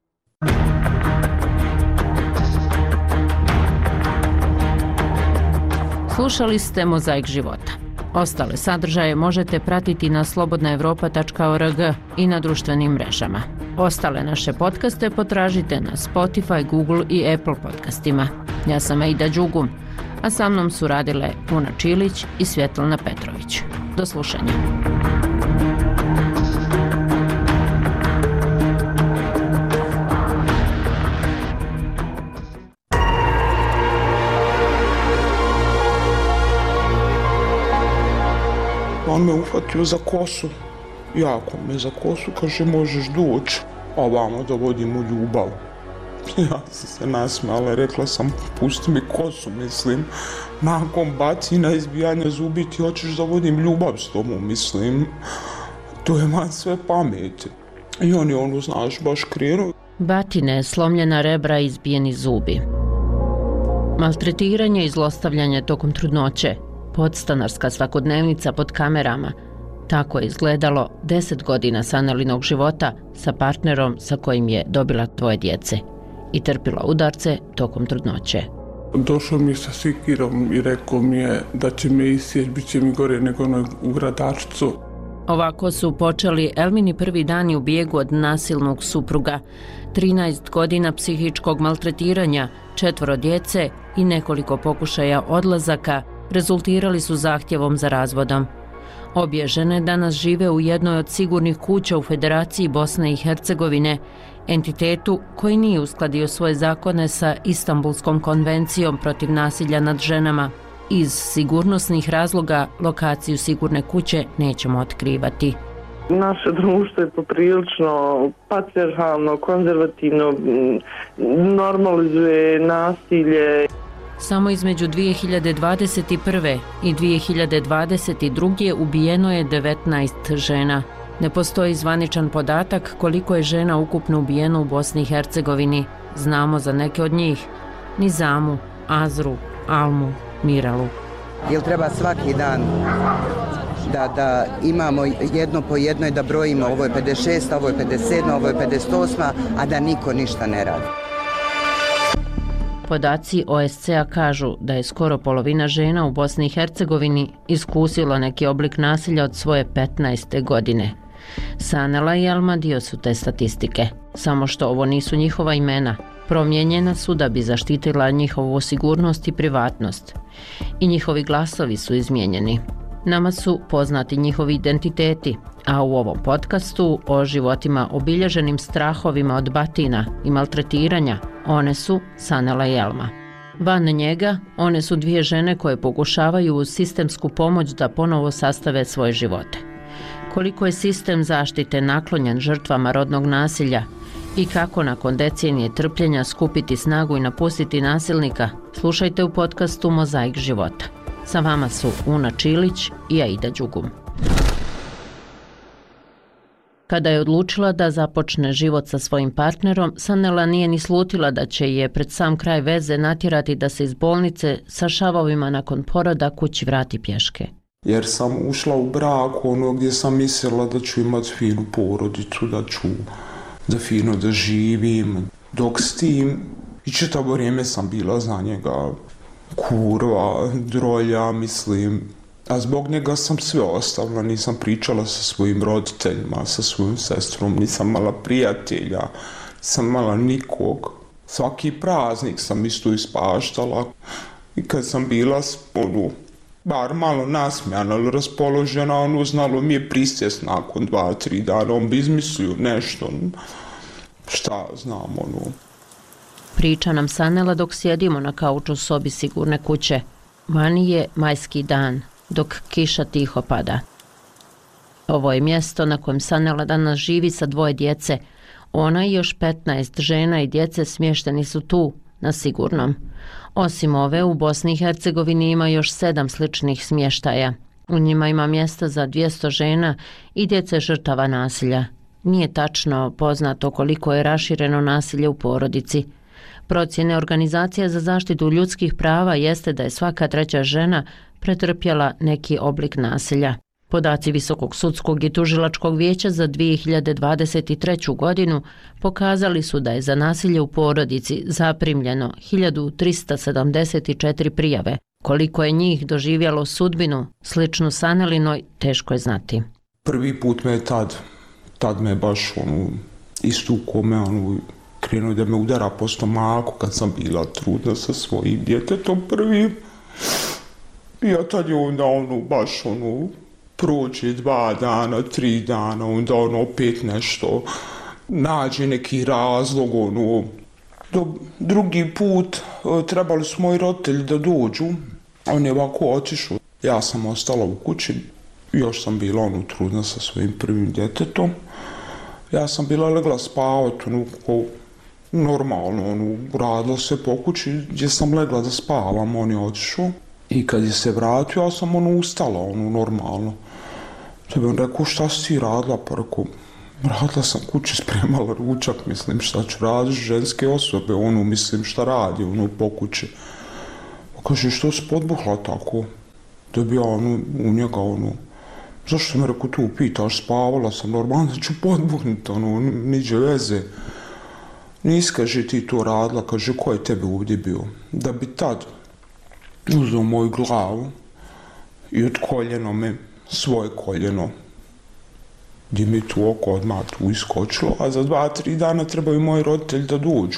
Slušali ste Mozaik života. Ostale sadržaje možete pratiti na slobodnaevropa.org i na društvenim mrežama. Ostale naše podcaste potražite na Spotify, Google i Apple podcastima. Ja sam Aida Đugum, a sa mnom su radile Puna Čilić i Svjetlana Petrović. Do slušanja. on me uhvatio za kosu, jako me za kosu, kaže možeš doći ovamo da vodimo ljubav. Ja sam se nasmijala i rekla sam pusti mi kosu, mislim, nakon bacina, izbijanja zubi ti hoćeš da vodim ljubav s tobom, mislim, to je man sve pameti. I on je znaš, baš krenuo. Batine, slomljena rebra i izbijeni zubi. Maltretiranje i zlostavljanje tokom trudnoće, podstanarska svakodnevnica pod kamerama. Tako je izgledalo 10 godina Sanelinog života sa partnerom sa kojim je dobila 2 djece i trpila udarce tokom trudnoće. Došao mi je sa sikirom i rekao mi je da će me isjeć, bit će mi gore nego u Gradačcu. Ovako su počeli Elmini prvi dani u bijegu od nasilnog supruga, 13 godina psihičkog maltretiranja, 4 djece i nekoliko pokušaja odlazaka rezultirali su zahtjevom za razvodom. Obje žene danas žive u jednoj od sigurnih kuća u Federaciji Bosne i Hercegovine, entitetu koji nije uskladio svoje zakone sa Istanbulskom konvencijom protiv nasilja nad ženama. Iz sigurnosnih razloga lokaciju sigurne kuće nećemo otkrivati. Naše društvo je poprilično patrijarhalno, konzervativno, normalizuje nasilje. Samo između 2021. i 2022. ubijeno je 19 žena. Ne postoji zvaničan podatak koliko je žena ukupno ubijeno u Bosni i Hercegovini. Znamo za neke od njih: Nizamu, Azru, Almu, Miralu. Jel treba svaki dan da imamo jedno po jedno i da brojimo ovo je 56, ovo je 57, ovo je 58, a da niko ništa ne radi. Podaci OSCE-a kažu da je skoro polovina žena u Bosni i Hercegovini iskusilo neki oblik nasilja od svoje 15. godine. Sanela i Elma dio su te statistike, samo što ovo nisu njihova imena. Promijenjena su da bi zaštitila njihovu sigurnost i privatnost. I njihovi glasovi su izmijenjeni. Nama su poznati njihovi identiteti, a u ovom podcastu o životima obilježenim strahovima od batina i maltretiranja, one su Sanela i Elma. Van njega, one su 2 žene koje pokušavaju uz sistemsku pomoć da ponovo sastave svoje živote. Koliko je sistem zaštite naklonjen žrtvama rodnog nasilja i kako nakon decenije trpljenja skupiti snagu i napustiti nasilnika, slušajte u podcastu Mozaik života. Sa vama su Una Čilić i Aida Đugum. Kada je odlučila da započne život sa svojim partnerom, Sanela nije ni slutila da će je pred sam kraj veze natjerati da se iz bolnice sa šavovima nakon poroda kući vrati pješke. Jer sam ušla u brak gdje sam mislila da ću imati finu porodicu, da fino da živim. Dok s tim i čitavo vrijeme sam bila za njega kurva, drolja, mislim. A zbog njega sam sve ostavila, nisam pričala sa svojim roditeljima, sa svojim sestrom, nisam mala prijatelja, nisam mala nikog. Svaki praznik sam isto ispaštala i kad sam bila bar malo nasmijana ili raspoložena, znalo mi je prisjest nakon 2-3 dana, on bi izmislio nešto, šta znam, Priča nam Sanela dok sjedimo na kauču u sobi sigurne kuće. Vani je majski dan, dok kiša tiho pada. Ovo je mjesto na kojem Sanela danas živi sa 2 djece. Ona i još 15 žena i djece smješteni su tu, na sigurnom. Osim ove, u Bosni i Hercegovini ima još 7 sličnih smještaja. U njima ima mjesta za 200 žena i djece žrtava nasilja. Nije tačno poznato koliko je rašireno nasilje u porodici. Procjene Organizacije za zaštitu ljudskih prava jeste da je svaka 3. žena pretrpjela neki oblik nasilja. Podaci Visokog sudskog i tužilačkog vijeća za 2023. godinu pokazali su da je za nasilje u porodici zaprimljeno 1374 prijave. Koliko je njih doživjelo sudbinu sličnu Sanelinoj, teško je znati. Prvi put me je tad me baš istukao me, krenuo da me udara po stomaku kad sam bila trudna sa svojim djetetom prvim. I tad je onda baš prođe 2 dana, 3 dana, onda opet nešto, nađe neki razlog, drugi put trebali su moji roditelji da dođu, on je ovako otišao. Ja sam ostala u kući Još sam bila trudna sa svojim prvim djetetom. Ja sam bila legla spavati, normalno, radila se po kući gdje sam legla da spavam, on je otišao. I kad je se vratio, ja sam ustala, normalno. Da bi on rekao, šta si ti radila? Pa rekao, radila sam kući, spremala ručak, mislim, šta ću raditi, ženske osobe, mislim, šta radi, po kući. Pa kaže, što si podbuhla tako? Da bi ja, u njega, zašto me rekao tu pitaš, spavala sam, normalno da ću podbuhniti, niđe veze. Nis, kaže, ti to radila, kaže, ko je tebe ovdje bio? Da bi tad uzeo moju glavu i od koljeno me, svoje koljeno, gdje mi tu oko odmah tu iskočilo, a za 2-3 dana trebaju moji roditelji da dođu.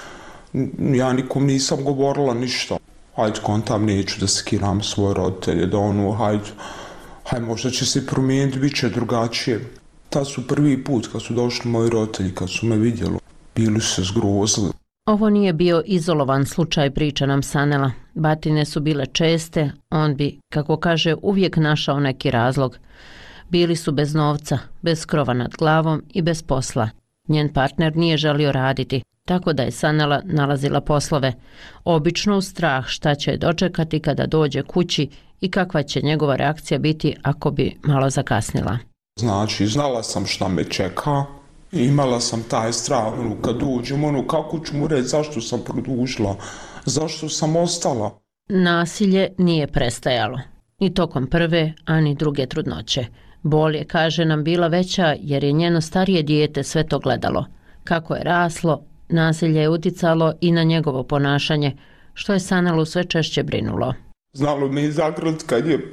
Ja nikom nisam govorila ništa. Hajde, kontam, neću da skiram svoje roditelje, da hajde, možda će se promijeniti, bit će drugačije. Tad su prvi put kad su došli moji roditelji, kad su me vidjeli, bili su se zgrozili. Ovo nije bio izolovan slučaj, priča nam Sanela. Batine su bile česte, on bi, kako kaže, uvijek našao neki razlog. Bili su bez novca, bez krova nad glavom i bez posla. Njen partner nije želio raditi, tako da je Sanela nalazila poslove. Obično u strah šta će dočekati kada dođe kući i kakva će njegova reakcija biti ako bi malo zakasnila. Znači, znala sam šta me čeka. Imala sam taj strah, kad uđem, kako ću mu reći zašto sam produžila, zašto sam ostala. Nasilje nije prestajalo, ni tokom prve, ani druge trudnoće. Bol je, kaže nam, bila veća jer je njeno starije dijete sve to gledalo. Kako je raslo, nasilje je uticalo i na njegovo ponašanje, što je Sanelu sve češće brinulo. Znalo me i zagrlit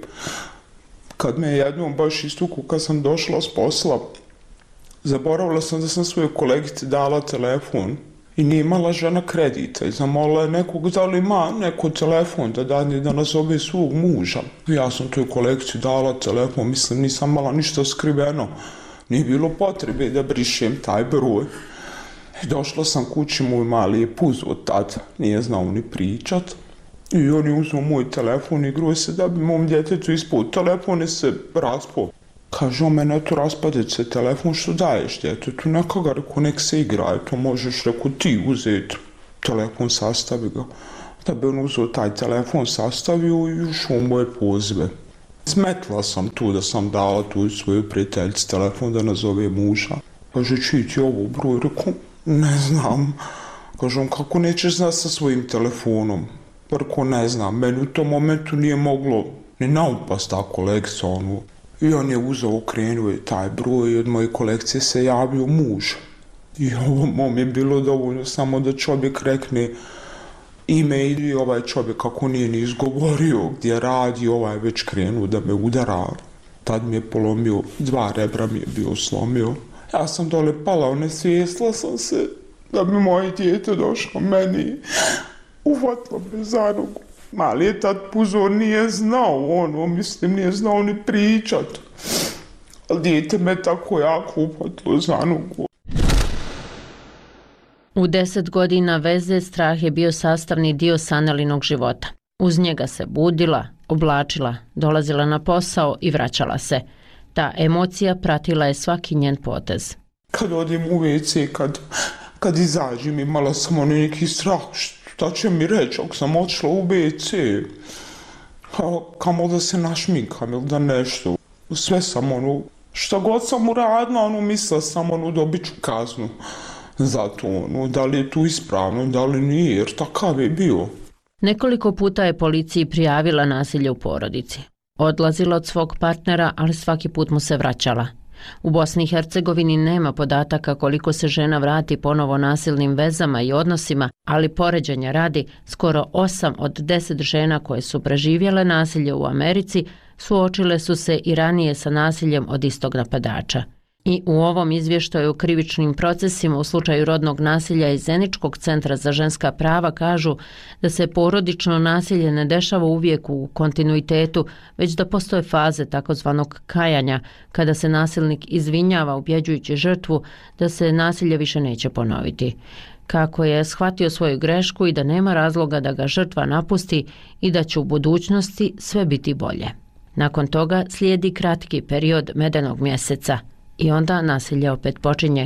kad me jednom baš istuku kad sam došla s posla. Zaboravila sam da sam svojoj kolegici dala telefon i nije imala žena kredita i zamolila je nekog da li ima neko telefon da nazove svog muža. Ja sam toj kolegici dala telefon, mislim nisam imala ništa skriveno, nije bilo potrebe da brišem taj broj. I došla sam kući, moj mali je puzo tad, nije znao ni pričat. I on je uzeo moj telefon i gruo se da bi mom djetetu ispod telefone se raspao. Kaže, on mene, eto, raspadit se telefon, što daješ djetetu? Neka ga, reko, nek se igra, eto, možeš, reko, ti uzeti telefon, sastavi ga. Da bi on uzeo taj telefon, sastavio i ušao u moje pozive. Smetla sam tu da sam dala tu svoju prijateljici telefon da nazove muža. Kaže, čiji ti ovo broj? Reko, ne znam. Kaže, on, kako nećeš znati sa svojim telefonom? Reko, ne znam, meni u tom momentu nije moglo ni naupast ta kolekcija, I on je uzeo, okrenuo taj broj i od moje kolekcije se javio muž. I ovo mom je bilo dovoljno samo da čovjek rekne ime ili ovaj čovjek kako nije ni izgovorio gdje radi, ovaj već krenuo da me udara. Tad mi je polomio, 2 rebra mi je bio slomio. Ja sam dole pala, nesvijestila sam se da bi moje dijete došlo meni. Uvatilo me za nogu. Mali je tad puzor, nije znao mislim, nije znao ni pričat. Ali dijete me tako jako upatilo za nogu. U 10 godina veze strah je bio sastavni dio Sanelinog života. Uz njega se budila, oblačila, dolazila na posao i vraćala se. Ta emocija pratila je svaki njen potez. Kad odim u WC, kad izađem, imala sam neki strah. Šta će mi reći ako sam otišla u WC? Kamo da se našminkam ili da nešto. Sve sam šta god sam uradila, mislila sam dobit ću kaznu za to. Da li je tu ispravno, da li nije, jer takav je bio. Nekoliko puta je policiji prijavila nasilje u porodici. Odlazila od svog partnera, ali svaki put mu se vraćala. U Bosni i Hercegovini nema podataka koliko se žena vrati ponovo nasilnim vezama i odnosima, ali poređenja radi, skoro 8 od 10 žena koje su preživjele nasilje u Americi suočile su se i ranije sa nasiljem od istog napadača. I u ovom izvještaju o krivičnim procesima u slučaju rodnog nasilja iz Zeničkog centra za ženska prava kažu da se porodično nasilje ne dešava uvijek u kontinuitetu, već da postoje faze takozvanog kajanja, kada se nasilnik izvinjava ubjeđujući žrtvu da se nasilje više neće ponoviti. Kako je shvatio svoju grešku i da nema razloga da ga žrtva napusti i da će u budućnosti sve biti bolje. Nakon toga slijedi kratki period medenog mjeseca i onda nasilje opet počinje.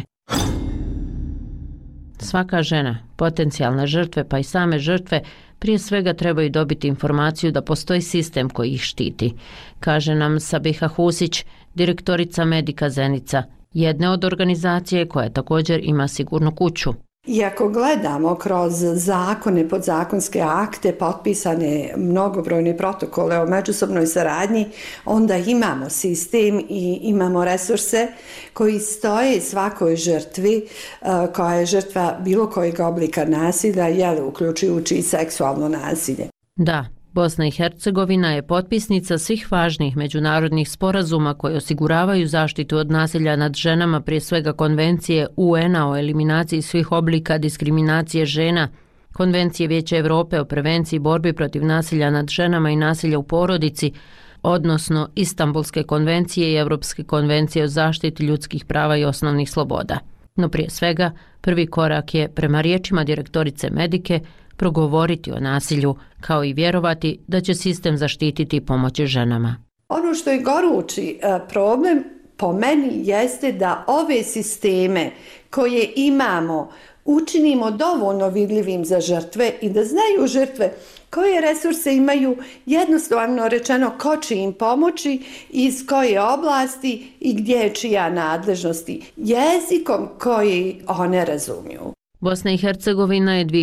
Svaka žena, potencijalne žrtve pa i same žrtve, prije svega trebaju dobiti informaciju da postoji sistem koji ih štiti, kaže nam Sabiha Husić, direktorica Medika Zenica, jedne od organizacije koja također ima sigurnu kuću. I ako gledamo kroz zakone, podzakonske akte, potpisane mnogobrojne protokole o međusobnoj saradnji, onda imamo sistem i imamo resurse koji stoje svakoj žrtvi koja je žrtva bilo kojeg oblika nasilja, uključujući i seksualno nasilje. Da, Bosna i Hercegovina je potpisnica svih važnih međunarodnih sporazuma koji osiguravaju zaštitu od nasilja nad ženama, prije svega Konvencije UN-a o eliminaciji svih oblika diskriminacije žena, Konvencije Vijeća Europe o prevenciji borbi protiv nasilja nad ženama i nasilja u porodici, odnosno Istanbulske konvencije i Europske konvencije o zaštiti ljudskih prava i osnovnih sloboda. No prije svega, prvi korak je, prema riječima direktorice Medike, progovoriti o nasilju, kao i vjerovati da će sistem zaštititi i pomoći ženama. Ono što je gorući problem po meni jeste da ove sisteme koje imamo učinimo dovoljno vidljivim za žrtve i da znaju žrtve koje resurse imaju, jednostavno rečeno ko će im pomoći, iz koje oblasti i gdje je čija nadležnosti, jezikom koji one razumiju. Bosna i Hercegovina je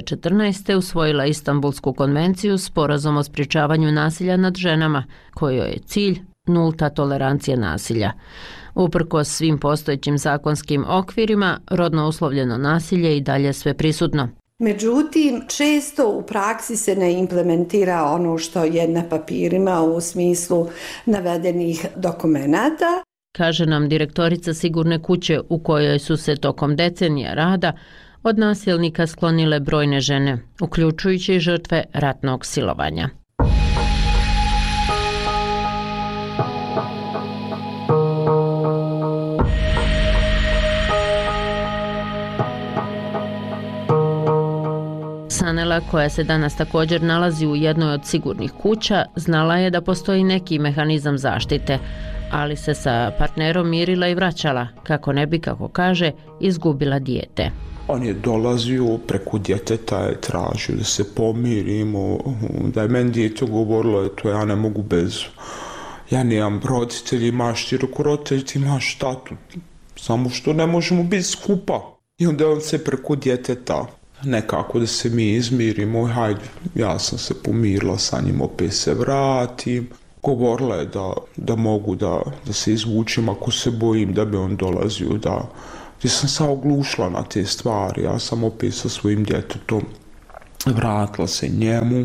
2014. usvojila Istanbulsku konvenciju, sporazum o sprječavanju nasilja nad ženama, kojoj je cilj nulta tolerancija nasilja. Uprkos svim postojećim zakonskim okvirima, rodno uslovljeno nasilje i dalje sve prisutno. Međutim, često u praksi se ne implementira ono što je na papirima u smislu navedenih dokumenata. Kaže nam direktorica sigurne kuće u kojoj su se tokom decenija rada od nasilnika sklonile brojne žene, uključujući i žrtve ratnog silovanja. Sanela, koja se danas također nalazi u jednoj od sigurnih kuća, znala je da postoji neki mehanizam zaštite, ali se sa partnerom mirila i vraćala, kako ne bi, kako kaže, izgubila dijete. On je dolazio preko djeteta, je tražio da se pomirimo, da je meni dijete govorilo, to ja ne mogu bez, ja nemam roditelji, imaš ti roditelji, ti imaš tatu, samo što ne možemo biti skupa. I onda on se preko djeteta, nekako da se mi izmirimo, hajde, ja sam se pomirila sa njim, opet se vratim. Govorila je da mogu da se izvučim ako se bojim da bi on dolazio, gdje sam se oglušila na te stvari, ja sam opet sa svojim djetetom vratila se njemu.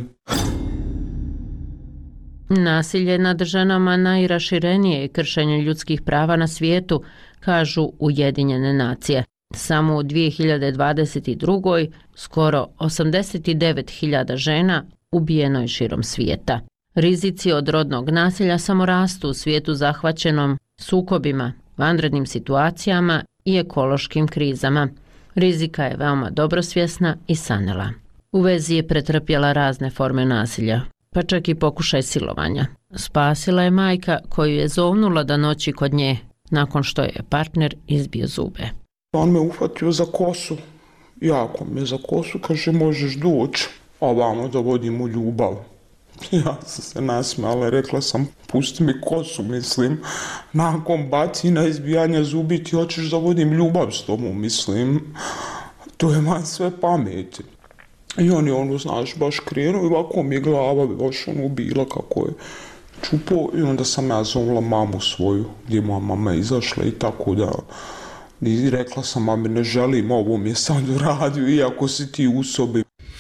Nasilje nad ženama najraširenije je kršenje ljudskih prava na svijetu, kažu Ujedinjene nacije. Samo u 2022. skoro 89.000 žena ubijeno je širom svijeta. Rizici od rodnog nasilja samo rastu u svijetu zahvaćenom sukobima, vanrednim situacijama i ekološkim krizama. Rizika je veoma dobro svjesna i Sanela. U vezi je pretrpjela razne forme nasilja, pa čak i pokušaj silovanja. Spasila je majka koju je zovnula da noći kod nje, nakon što je partner izbio zube. On me uhvatio za kosu, jako me za kosu, kaže možeš doći, a vamo da vodimo ljubav. Ja sam se nasmijala, rekla sam pusti mi kosu, mislim, nakon bacina izbijanja zubi ti hoćeš da vodim ljubav s tobom, mislim, to je van sve pameti. I on je znaš, baš krenuo i ovako mi je glava baš bila kako je čupo i onda sam ja zovla mamu svoju, gdje moja mama izašla i tako da. I rekla sam mami ne želim ovo mi je sad uradio iako si ti u sobi.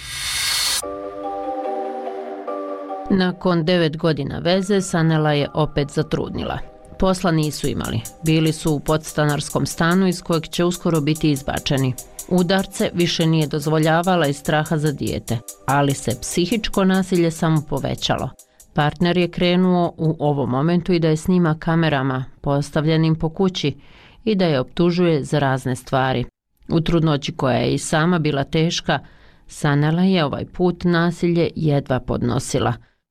Nakon 9 godina veze, Sanela je opet zatrudnila. Posla nisu imali. Bili su u podstanarskom stanu iz kojeg će uskoro biti izbačeni. Udarce više nije dozvoljavala iz straha za dijete, ali se psihičko nasilje samo povećalo. Partner je krenuo u ovom momentu i da je snima kamerama postavljenim po kući i da je optužuje za razne stvari. U trudnoći koja je i sama bila teška, Sanela je ovaj put nasilje jedva podnosila.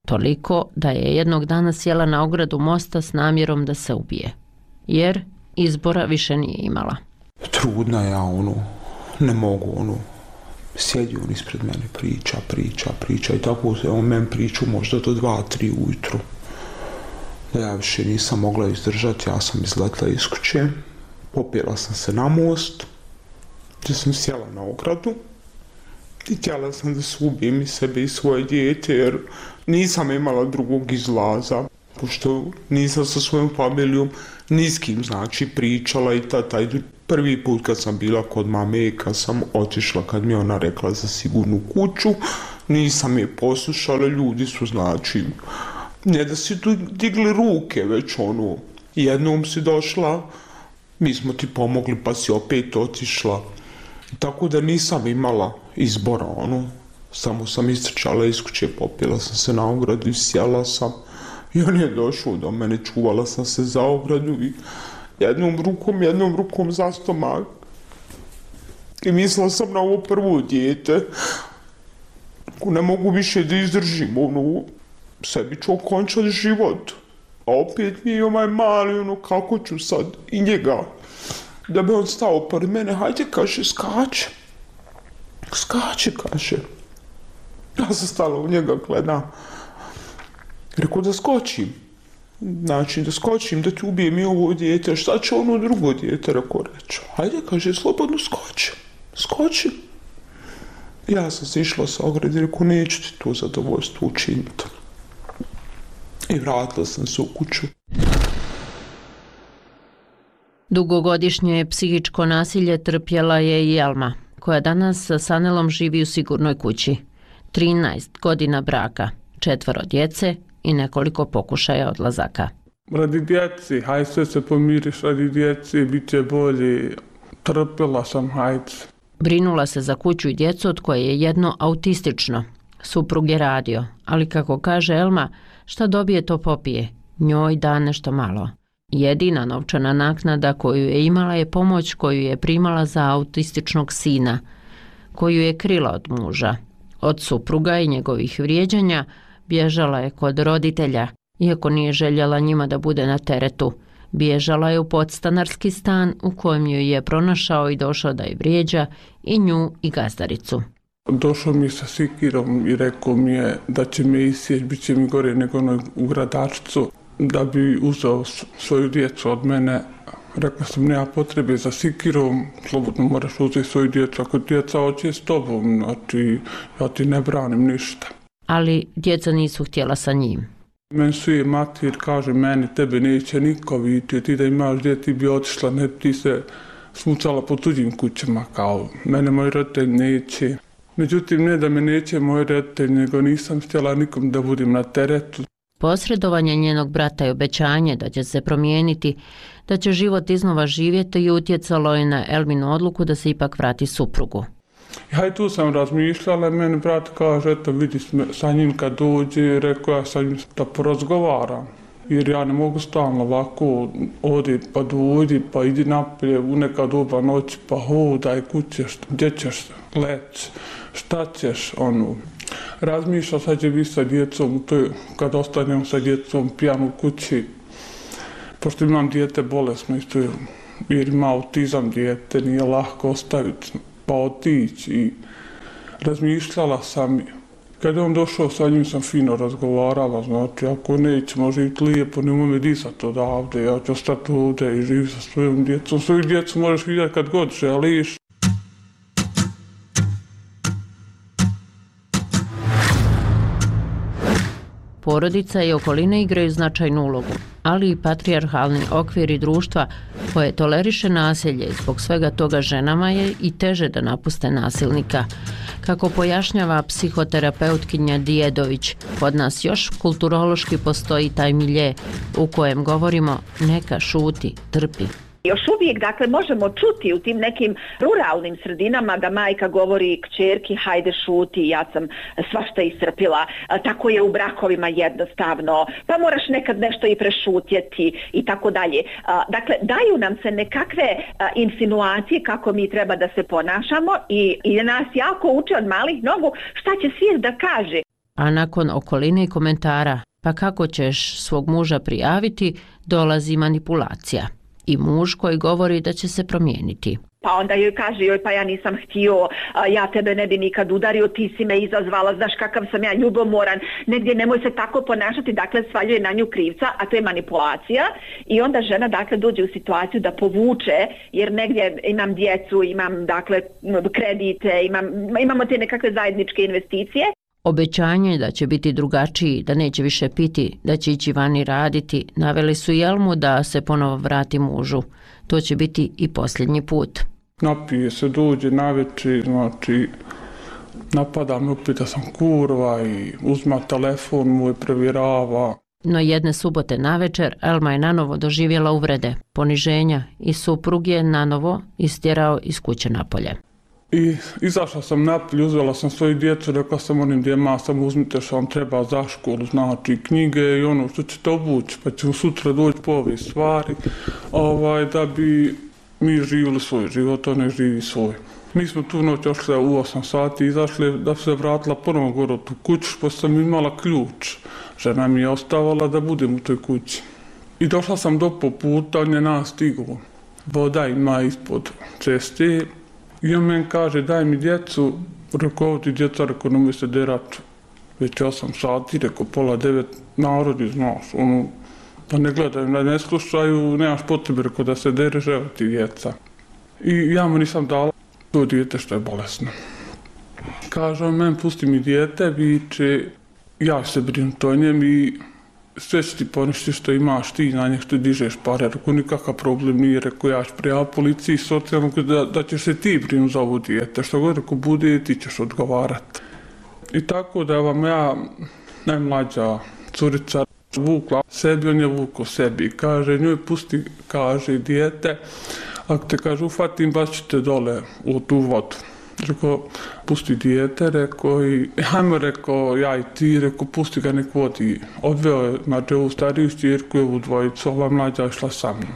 Toliko da je jednog dana sjela na ogradu mosta s namjerom da se ubije. Jer izbora više nije imala. Trudna ja, ne mogu, sjedi on ispred mene, priča i tako se on meni pričao možda do 2-3 ujutru. Da ja više nisam mogla izdržati, ja sam izletla iz kuće, popela sam se na most, gdje sam sjela na ogradu i htjela sam da se ubijem i sebe i svoje dijete, jer nisam imala drugog izlaza, pošto nisam sa svojom familijom ni s kim, pričala i taj prvi put kad sam bila kod mame, kad sam otišla, kad mi ona rekla za sigurnu kuću, nisam je poslušala, ljudi su, ne da si tu digli ruke, već jednom si došla, mi smo ti pomogli pa si opet otišla. Tako da nisam imala izbora, samo sam istrčala iz kuće, popila sam se na ogradu i sjela sam. I on je došao do mene, čuvala sam se za ogradu i jednom rukom za stomak. I mislila sam na ovo prvo dijete. Ne mogu više da izdržim, sebi ću okončati život. A opet mi je ovaj mali, kako ću sad i njega. Da bi on stao pored mene, hajde, kaže, skače. Skače, kaže. Ja sam stala u njega, gledam. Rekao da skočim. Da skočim, da ti ubijem i ovo dijete. Šta će ono drugo dijete, rekao reći. Hajde, kaže, slobodno skoči. Skoči. Ja sam se išla sa ograde, rekao, neću ti to zadovoljstvo učiniti. I vratila sam se u kuću. Dugogodišnje psihičko nasilje trpjela je i Elma, koja danas sa Sanelom živi u sigurnoj kući. 13 godina braka, 4 djece i nekoliko pokušaja odlazaka. Radi djeci, hajde sve se pomiriš, radi djeci, bit će bolje, trpjela sam, hajde. Brinula se za kuću i djecu od koje je jedno autistično. Suprug je radio, ali kako kaže Elma, šta dobije to popije, njoj da nešto malo. Jedina novčana naknada koju je imala je pomoć koju je primala za autističnog sina, koju je krila od muža. Od supruga i njegovih vrijeđanja bježala je kod roditelja, iako nije željela njima da bude na teretu. Bježala je u podstanarski stan u kojem joj je pronašao i došao da je vrijeđa i nju i gazdaricu. Došao mi sa sikirom i rekao mi je da će me isjeći, bit će mi gore nego u gradačcu, da bi uzeo svoju djecu od mene. Rekla sam, nema potrebe za sikirom, slobodno moraš uzeti svoju djecu, ako djeca hoće s tobom, ja ti ne branim ništa. Ali djeca nisu htjela sa njim. Meni svi matir kaže, meni tebe neće niko vidjeti, ti da imaš djeti ti bi otišla, ne ti se smucala po tuđim kućama, kao mene moj roditelj neće. Međutim, ne da me neće moj roditelj, nego nisam htjela nikom da budem na teretu. Posredovanje njenog brata i obećanje da će se promijeniti, da će život iznova živjeti i utjecalo je na Elminu odluku da se ipak vrati suprugu. Ja i tu sam razmišljala, meni brat kaže, eto vidi sa njim kad dođe, rekao ja sa njim da porazgovaram. Jer ja ne mogu stalno ovako odi pa dođi, pa idi napolje u neka doba noći, pa hodaj, kućeš, gdje ćeš leći, šta ćeš, Razmišljam sad će biti sa djecom, kad ostanem sa djecom pijan u kući, pošto imam dijete bolesno isto, jer ima autizam dijete, nije lahko ostaviti pa otići i razmišljala sam. Kad je on došao, sa njim sam fino razgovarala, ako nećemo živjeti lijepo, nemoj me disati odavde, ja ću ostati ovdje i živjeti sa svojom djecom. Svoju djecu možeš vidjeti kad god želiš. Porodica i okolina igraju značajnu ulogu, ali i patrijarhalni okviri društva koje toleriše nasilje i zbog svega toga ženama je i teže da napuste nasilnika. Kako pojašnjava psihoterapeutkinja Dijedović, kod nas još kulturološki postoji taj milje u kojem govorimo neka šuti, trpi. Još uvijek, dakle, možemo čuti u tim nekim ruralnim sredinama da majka govori kćerki, hajde šuti, ja sam svašta iscrpila, tako je u brakovima jednostavno, pa moraš nekad nešto i prešutjeti i tako dalje. Dakle, daju nam se nekakve insinuacije kako mi treba da se ponašamo i nas jako uče od malih nogu šta će svijet da kaže. a nakon okoline i komentara pa kako ćeš svog muža prijaviti, dolazi manipulacija. I muž koji govori da će se promijeniti. Pa onda joj kaže, joj pa ja nisam htio, ja tebe ne bi nikad udario, ti si me izazvala, znaš kakav sam ja ljubomoran, negdje nemoj se tako ponašati, dakle svaljuje na nju krivca, a to je manipulacija i onda žena dakle dođe u situaciju da povuče, jer negdje imam djecu, imam dakle kredite, imamo te nekakve zajedničke investicije. Obećanje da će biti drugačiji, da neće više piti, da će ići vani raditi, naveli su Jelmu da se ponovo vrati mužu. To će biti i posljednji put. Napije se, dođe navečer, znači napada me opet da sam kurva i uzma telefon moj, provjerava. No jedne subote navečer Elma je nanovo doživjela uvrede, poniženja i suprug je nanovo istjerao iz kuće napolje. I izašla sam napolje, uzela sam svoju djecu, rekla sam onim djema, samo uzmite što vam treba za školu, znači knjige i ono što ćete obući, pa ćemo sutra doći po ove stvari, da bi mi živjeli svoj život, on ne živi svoj. Mi smo tu noć ošli u 8 sati, izašli da se vratila ponovo gore u tu kuću, pa sam imala ključ. Žena mi je ostavala da budem u toj kući. I došla sam do puta, on je nas stigao. Voda ima ispod ceste. I on meni kaže, daj mi djecu, rekao ti djeca, rekao, nemoj se derat, već 8 sati, rekao, 8:30, narodi, znaš, da ne gledaju, da ne slušaju, nemaš potrebe, rekao, da se dereš, evo ti djeca. I ja mu nisam dala to dijete što je bolesno. Kaže on, meni pusti mi dijete, viče, ja se brinuti o njem i sve će ti poništi što imaš ti na njeg što dižeš pare, rekao nikakav problem nije, rekao ja ću prijaviti policiji socijalno da ćeš se ti brinuti za ovo dijete, što god rekao bude ti ćeš odgovarati. I tako da vam ja, najmlađa curica, vukla sebi, on je vukao sebi, kaže njoj pusti, kaže dijete, ako te kaže ufatim baš ću te dole u tu vodu. Rekao, pusti dijete, rekao, i hajmo, rekao, ja i ti, rekao, pusti ga nek vodi. Odveo je, znači, ovu stariju šćerku i ovu dvojicu, ova mlađa išla sa mnom.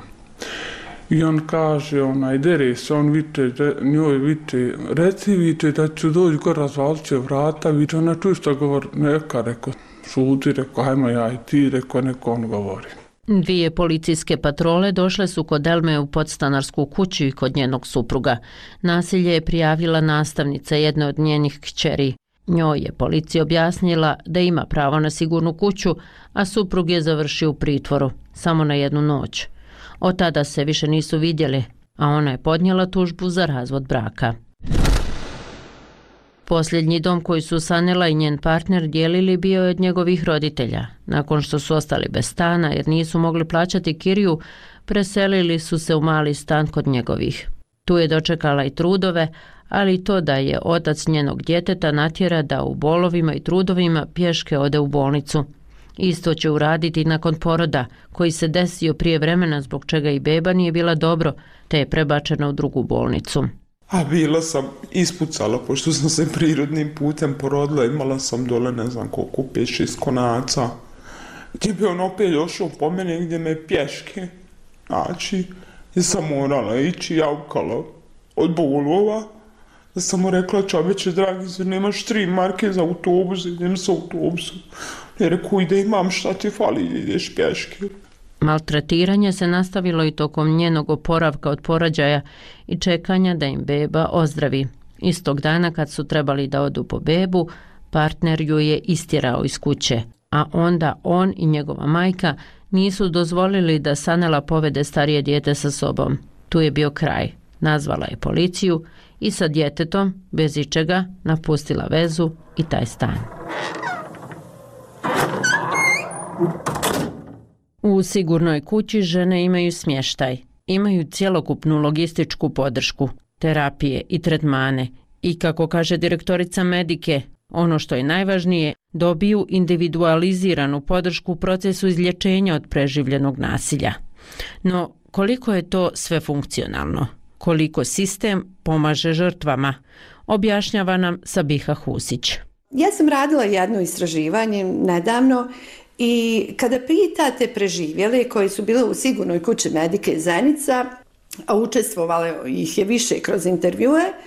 I on kaže, dere se, on viče, njoj viče, reci viče da ću doći gore, razvalit će vrata, viče, ona čuj što govori, neka, rekao, šuti, rekao, hajmo ja i ti, rekao, neko on govori. 2 policijske patrole došle su kod Elme u podstanarsku kuću i kod njenog supruga. Nasilje je prijavila nastavnica jedne od njenih kćeri. Njoj je policija objasnila da ima pravo na sigurnu kuću, a suprug je završio u pritvoru, samo na 1 noć. Od tada se više nisu vidjeli, a ona je podnijela tužbu za razvod braka. Posljednji dom koji su Sanela i njen partner dijelili bio je od njegovih roditelja. Nakon što su ostali bez stana jer nisu mogli plaćati kiriju, preselili su se u mali stan kod njegovih. Tu je dočekala i trudove, ali i to da je otac njenog djeteta natjera da u bolovima i trudovima pješke ode u bolnicu. Isto će uraditi nakon poroda, koji se desio prije vremena zbog čega i beba nije bila dobro, te je prebačena u drugu bolnicu. A bila sam ispucala, pošto sam se prirodnim putem porodila, imala sam dole ne znam koliko, 5-6 konaca. Gdje bi on opet došao po mene gdje me pješke. Znači, ja sam morala ići javkala od bolova. Da sam mu rekla, čoveče dragi, nemaš 3 marke za autobus, idem sa autobusom. Ja rekao, ide imam šta ti fali, ideš pješke. Maltretiranje se nastavilo i tokom njenog oporavka od porođaja i čekanja da im beba ozdravi. Istog dana kad su trebali da odu po bebu, partner ju je istjerao iz kuće, a onda on i njegova majka nisu dozvolili da Sanela povede starije dijete sa sobom. Tu je bio kraj. Nazvala je policiju i sa djetetom, bez ičega, napustila vezu i taj stan. U sigurnoj kući žene imaju smještaj, imaju cjelokupnu logističku podršku, terapije i tretmane i, kako kaže direktorica Medike, ono što je najvažnije, dobiju individualiziranu podršku u procesu izlječenja od preživljenog nasilja. No, koliko je to sve funkcionalno? Koliko sistem pomaže žrtvama? Objašnjava nam Sabiha Husić. Ja sam radila jedno istraživanje nedavno i kada pitate preživjele koji su bile u sigurnoj kući Medike Zenica, a učestvovale ih je više kroz intervjue,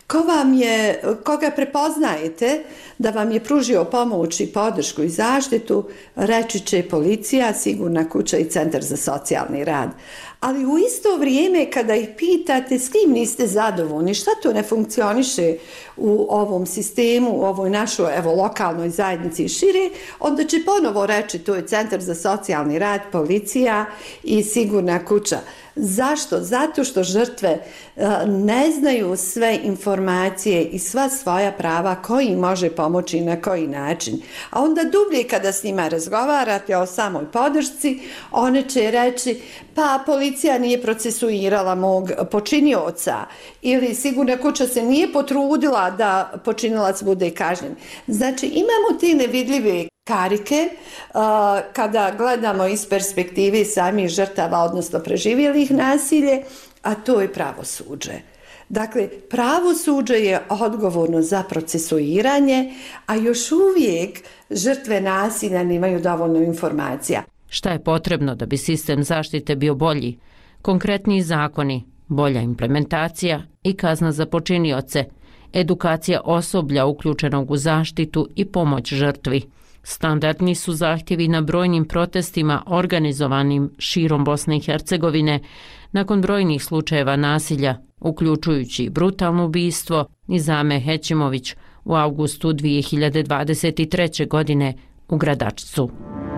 koga prepoznajete da vam je pružio pomoć i podršku i zaštitu, reći će policija, Sigurna kuća i Centar za socijalni rad. Ali u isto vrijeme kada ih pitate s kim niste zadovoljni, šta to ne funkcioniše u ovom sistemu, u ovoj našoj lokalnoj zajednici i šire, onda će ponovo reći to je Centar za socijalni rad, policija i Sigurna kuća. Zašto? Zato što žrtve ne znaju sve informacije i sva svoja prava koji im može pomoći i na koji način. A onda dublje kada s njima razgovarate o samoj podršci, one će reći pa policija nije procesuirala mog počinioca ili Sigurna kuća se nije potrudila da počinilac bude kažnjen. Znači imamo te nevidljive karike kada gledamo iz perspektive samih žrtava, odnosno preživjelih nasilje, a to je pravosuđe. Dakle, pravosuđe je odgovorno za procesuiranje, a još uvijek žrtve nasilja nemaju dovoljno informacija. Šta je potrebno da bi sistem zaštite bio bolji? Konkretniji zakoni, bolja implementacija i kazna za počinioce, edukacija osoblja uključenog u zaštitu i pomoć žrtvi. Standardni su zahtjevi na brojnim protestima organizovanim širom Bosne i Hercegovine nakon brojnih slučajeva nasilja, uključujući brutalno ubistvo Nizame Hećimović u avgustu 2023. godine u Gradačcu.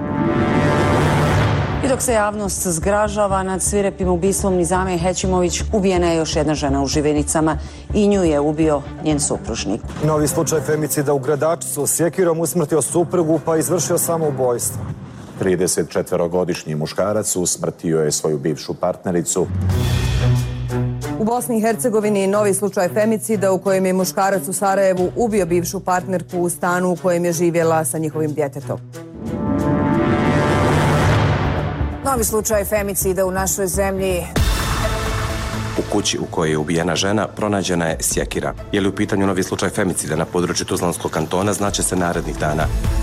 I dok se javnost zgražava nad svirepim ubistvom Nizame Hećimović, ubijena je još jedna žena u Živinicama i nju je ubio njen supružnik. Novi slučaj femicida u Gradačcu, sjekirom usmrtio suprugu pa izvršio samoubojstvo. 34-godišnji muškarac usmrtio je svoju bivšu partnericu. U Bosni i Hercegovini novi slučaj femicida u kojem je muškarac u Sarajevu ubio bivšu partnerku u stanu u kojem je živjela sa njihovim djetetom. Novi slučaj femicida u našoj zemlji. U kući u kojoj je ubijena žena pronađena je sjekira. Je li u pitanju novi slučaj femicida na području Tuzlanskog kantona, znaće se narednih dana.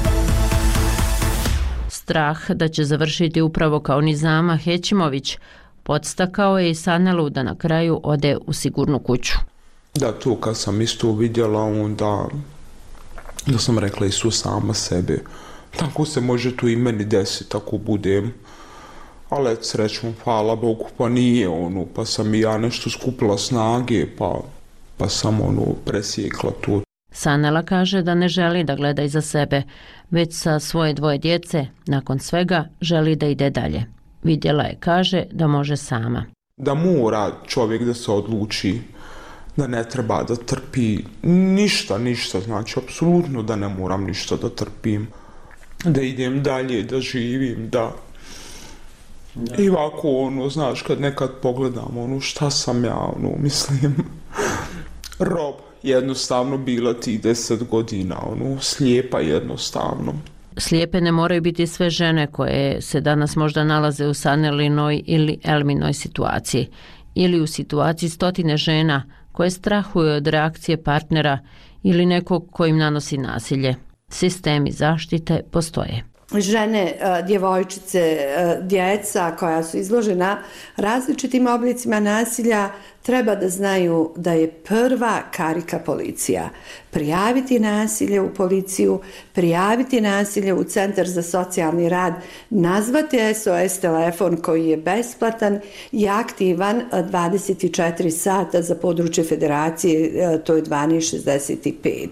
Strah da će završiti upravo kao Nizama Hećimović podstakao je i Sanelu da na kraju ode u Sigurnu kuću. Da, tu kad sam isto vidjela, onda da sam rekla Isus sama sebe. Tako se može tu i meni desiti ako budem. Ali srećom, hvala Bogu, pa nije pa sam i ja nešto skupila snage, pa sam presjekla tu. Sanela kaže da ne želi da gleda iza sebe, već sa svoje dvoje djece, nakon svega, želi da ide dalje. Vidjela je, kaže, da može sama. Da mora čovjek da se odluči, da ne treba da trpi ništa, znači, apsolutno da ne moram ništa da trpim, da idem dalje, da živim, da... I ovako, znaš, kad nekad pogledam, šta sam ja, mislim, rob, jednostavno bila ti 10 godina, slijepa jednostavno. Slijepe ne moraju biti sve žene koje se danas možda nalaze u Sanelinoj ili Elminoj situaciji, ili u situaciji stotine žena koje strahuju od reakcije partnera ili nekog ko im nanosi nasilje. Sistemi zaštite postoje. Žene, djevojčice, djeca koja su izložena različitim oblicima nasilja treba da znaju da je prva karika policija. Prijaviti nasilje u policiju, prijaviti nasilje u Centar za socijalni rad, nazvati SOS telefon koji je besplatan i aktivan 24 sata za područje federacije, to je 1265.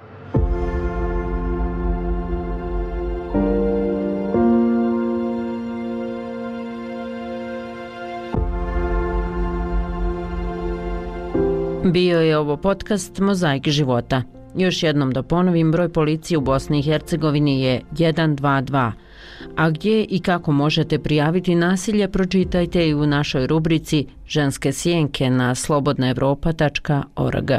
Bio je ovo podcast Mozaik života. Još jednom da ponovim, broj policije u Bosni i Hercegovini je 122. A gdje i kako možete prijaviti nasilje, pročitajte i u našoj rubrici Ženske sjenke na slobodnaevropa.org.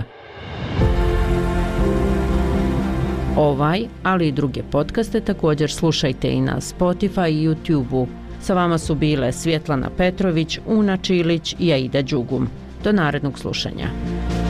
Ovaj, ali i druge podcaste također slušajte i na Spotify i YouTube-u. Sa vama su bile Svjetlana Petrović, Una Čilić i Aida Đugum. Do narednog slušanja.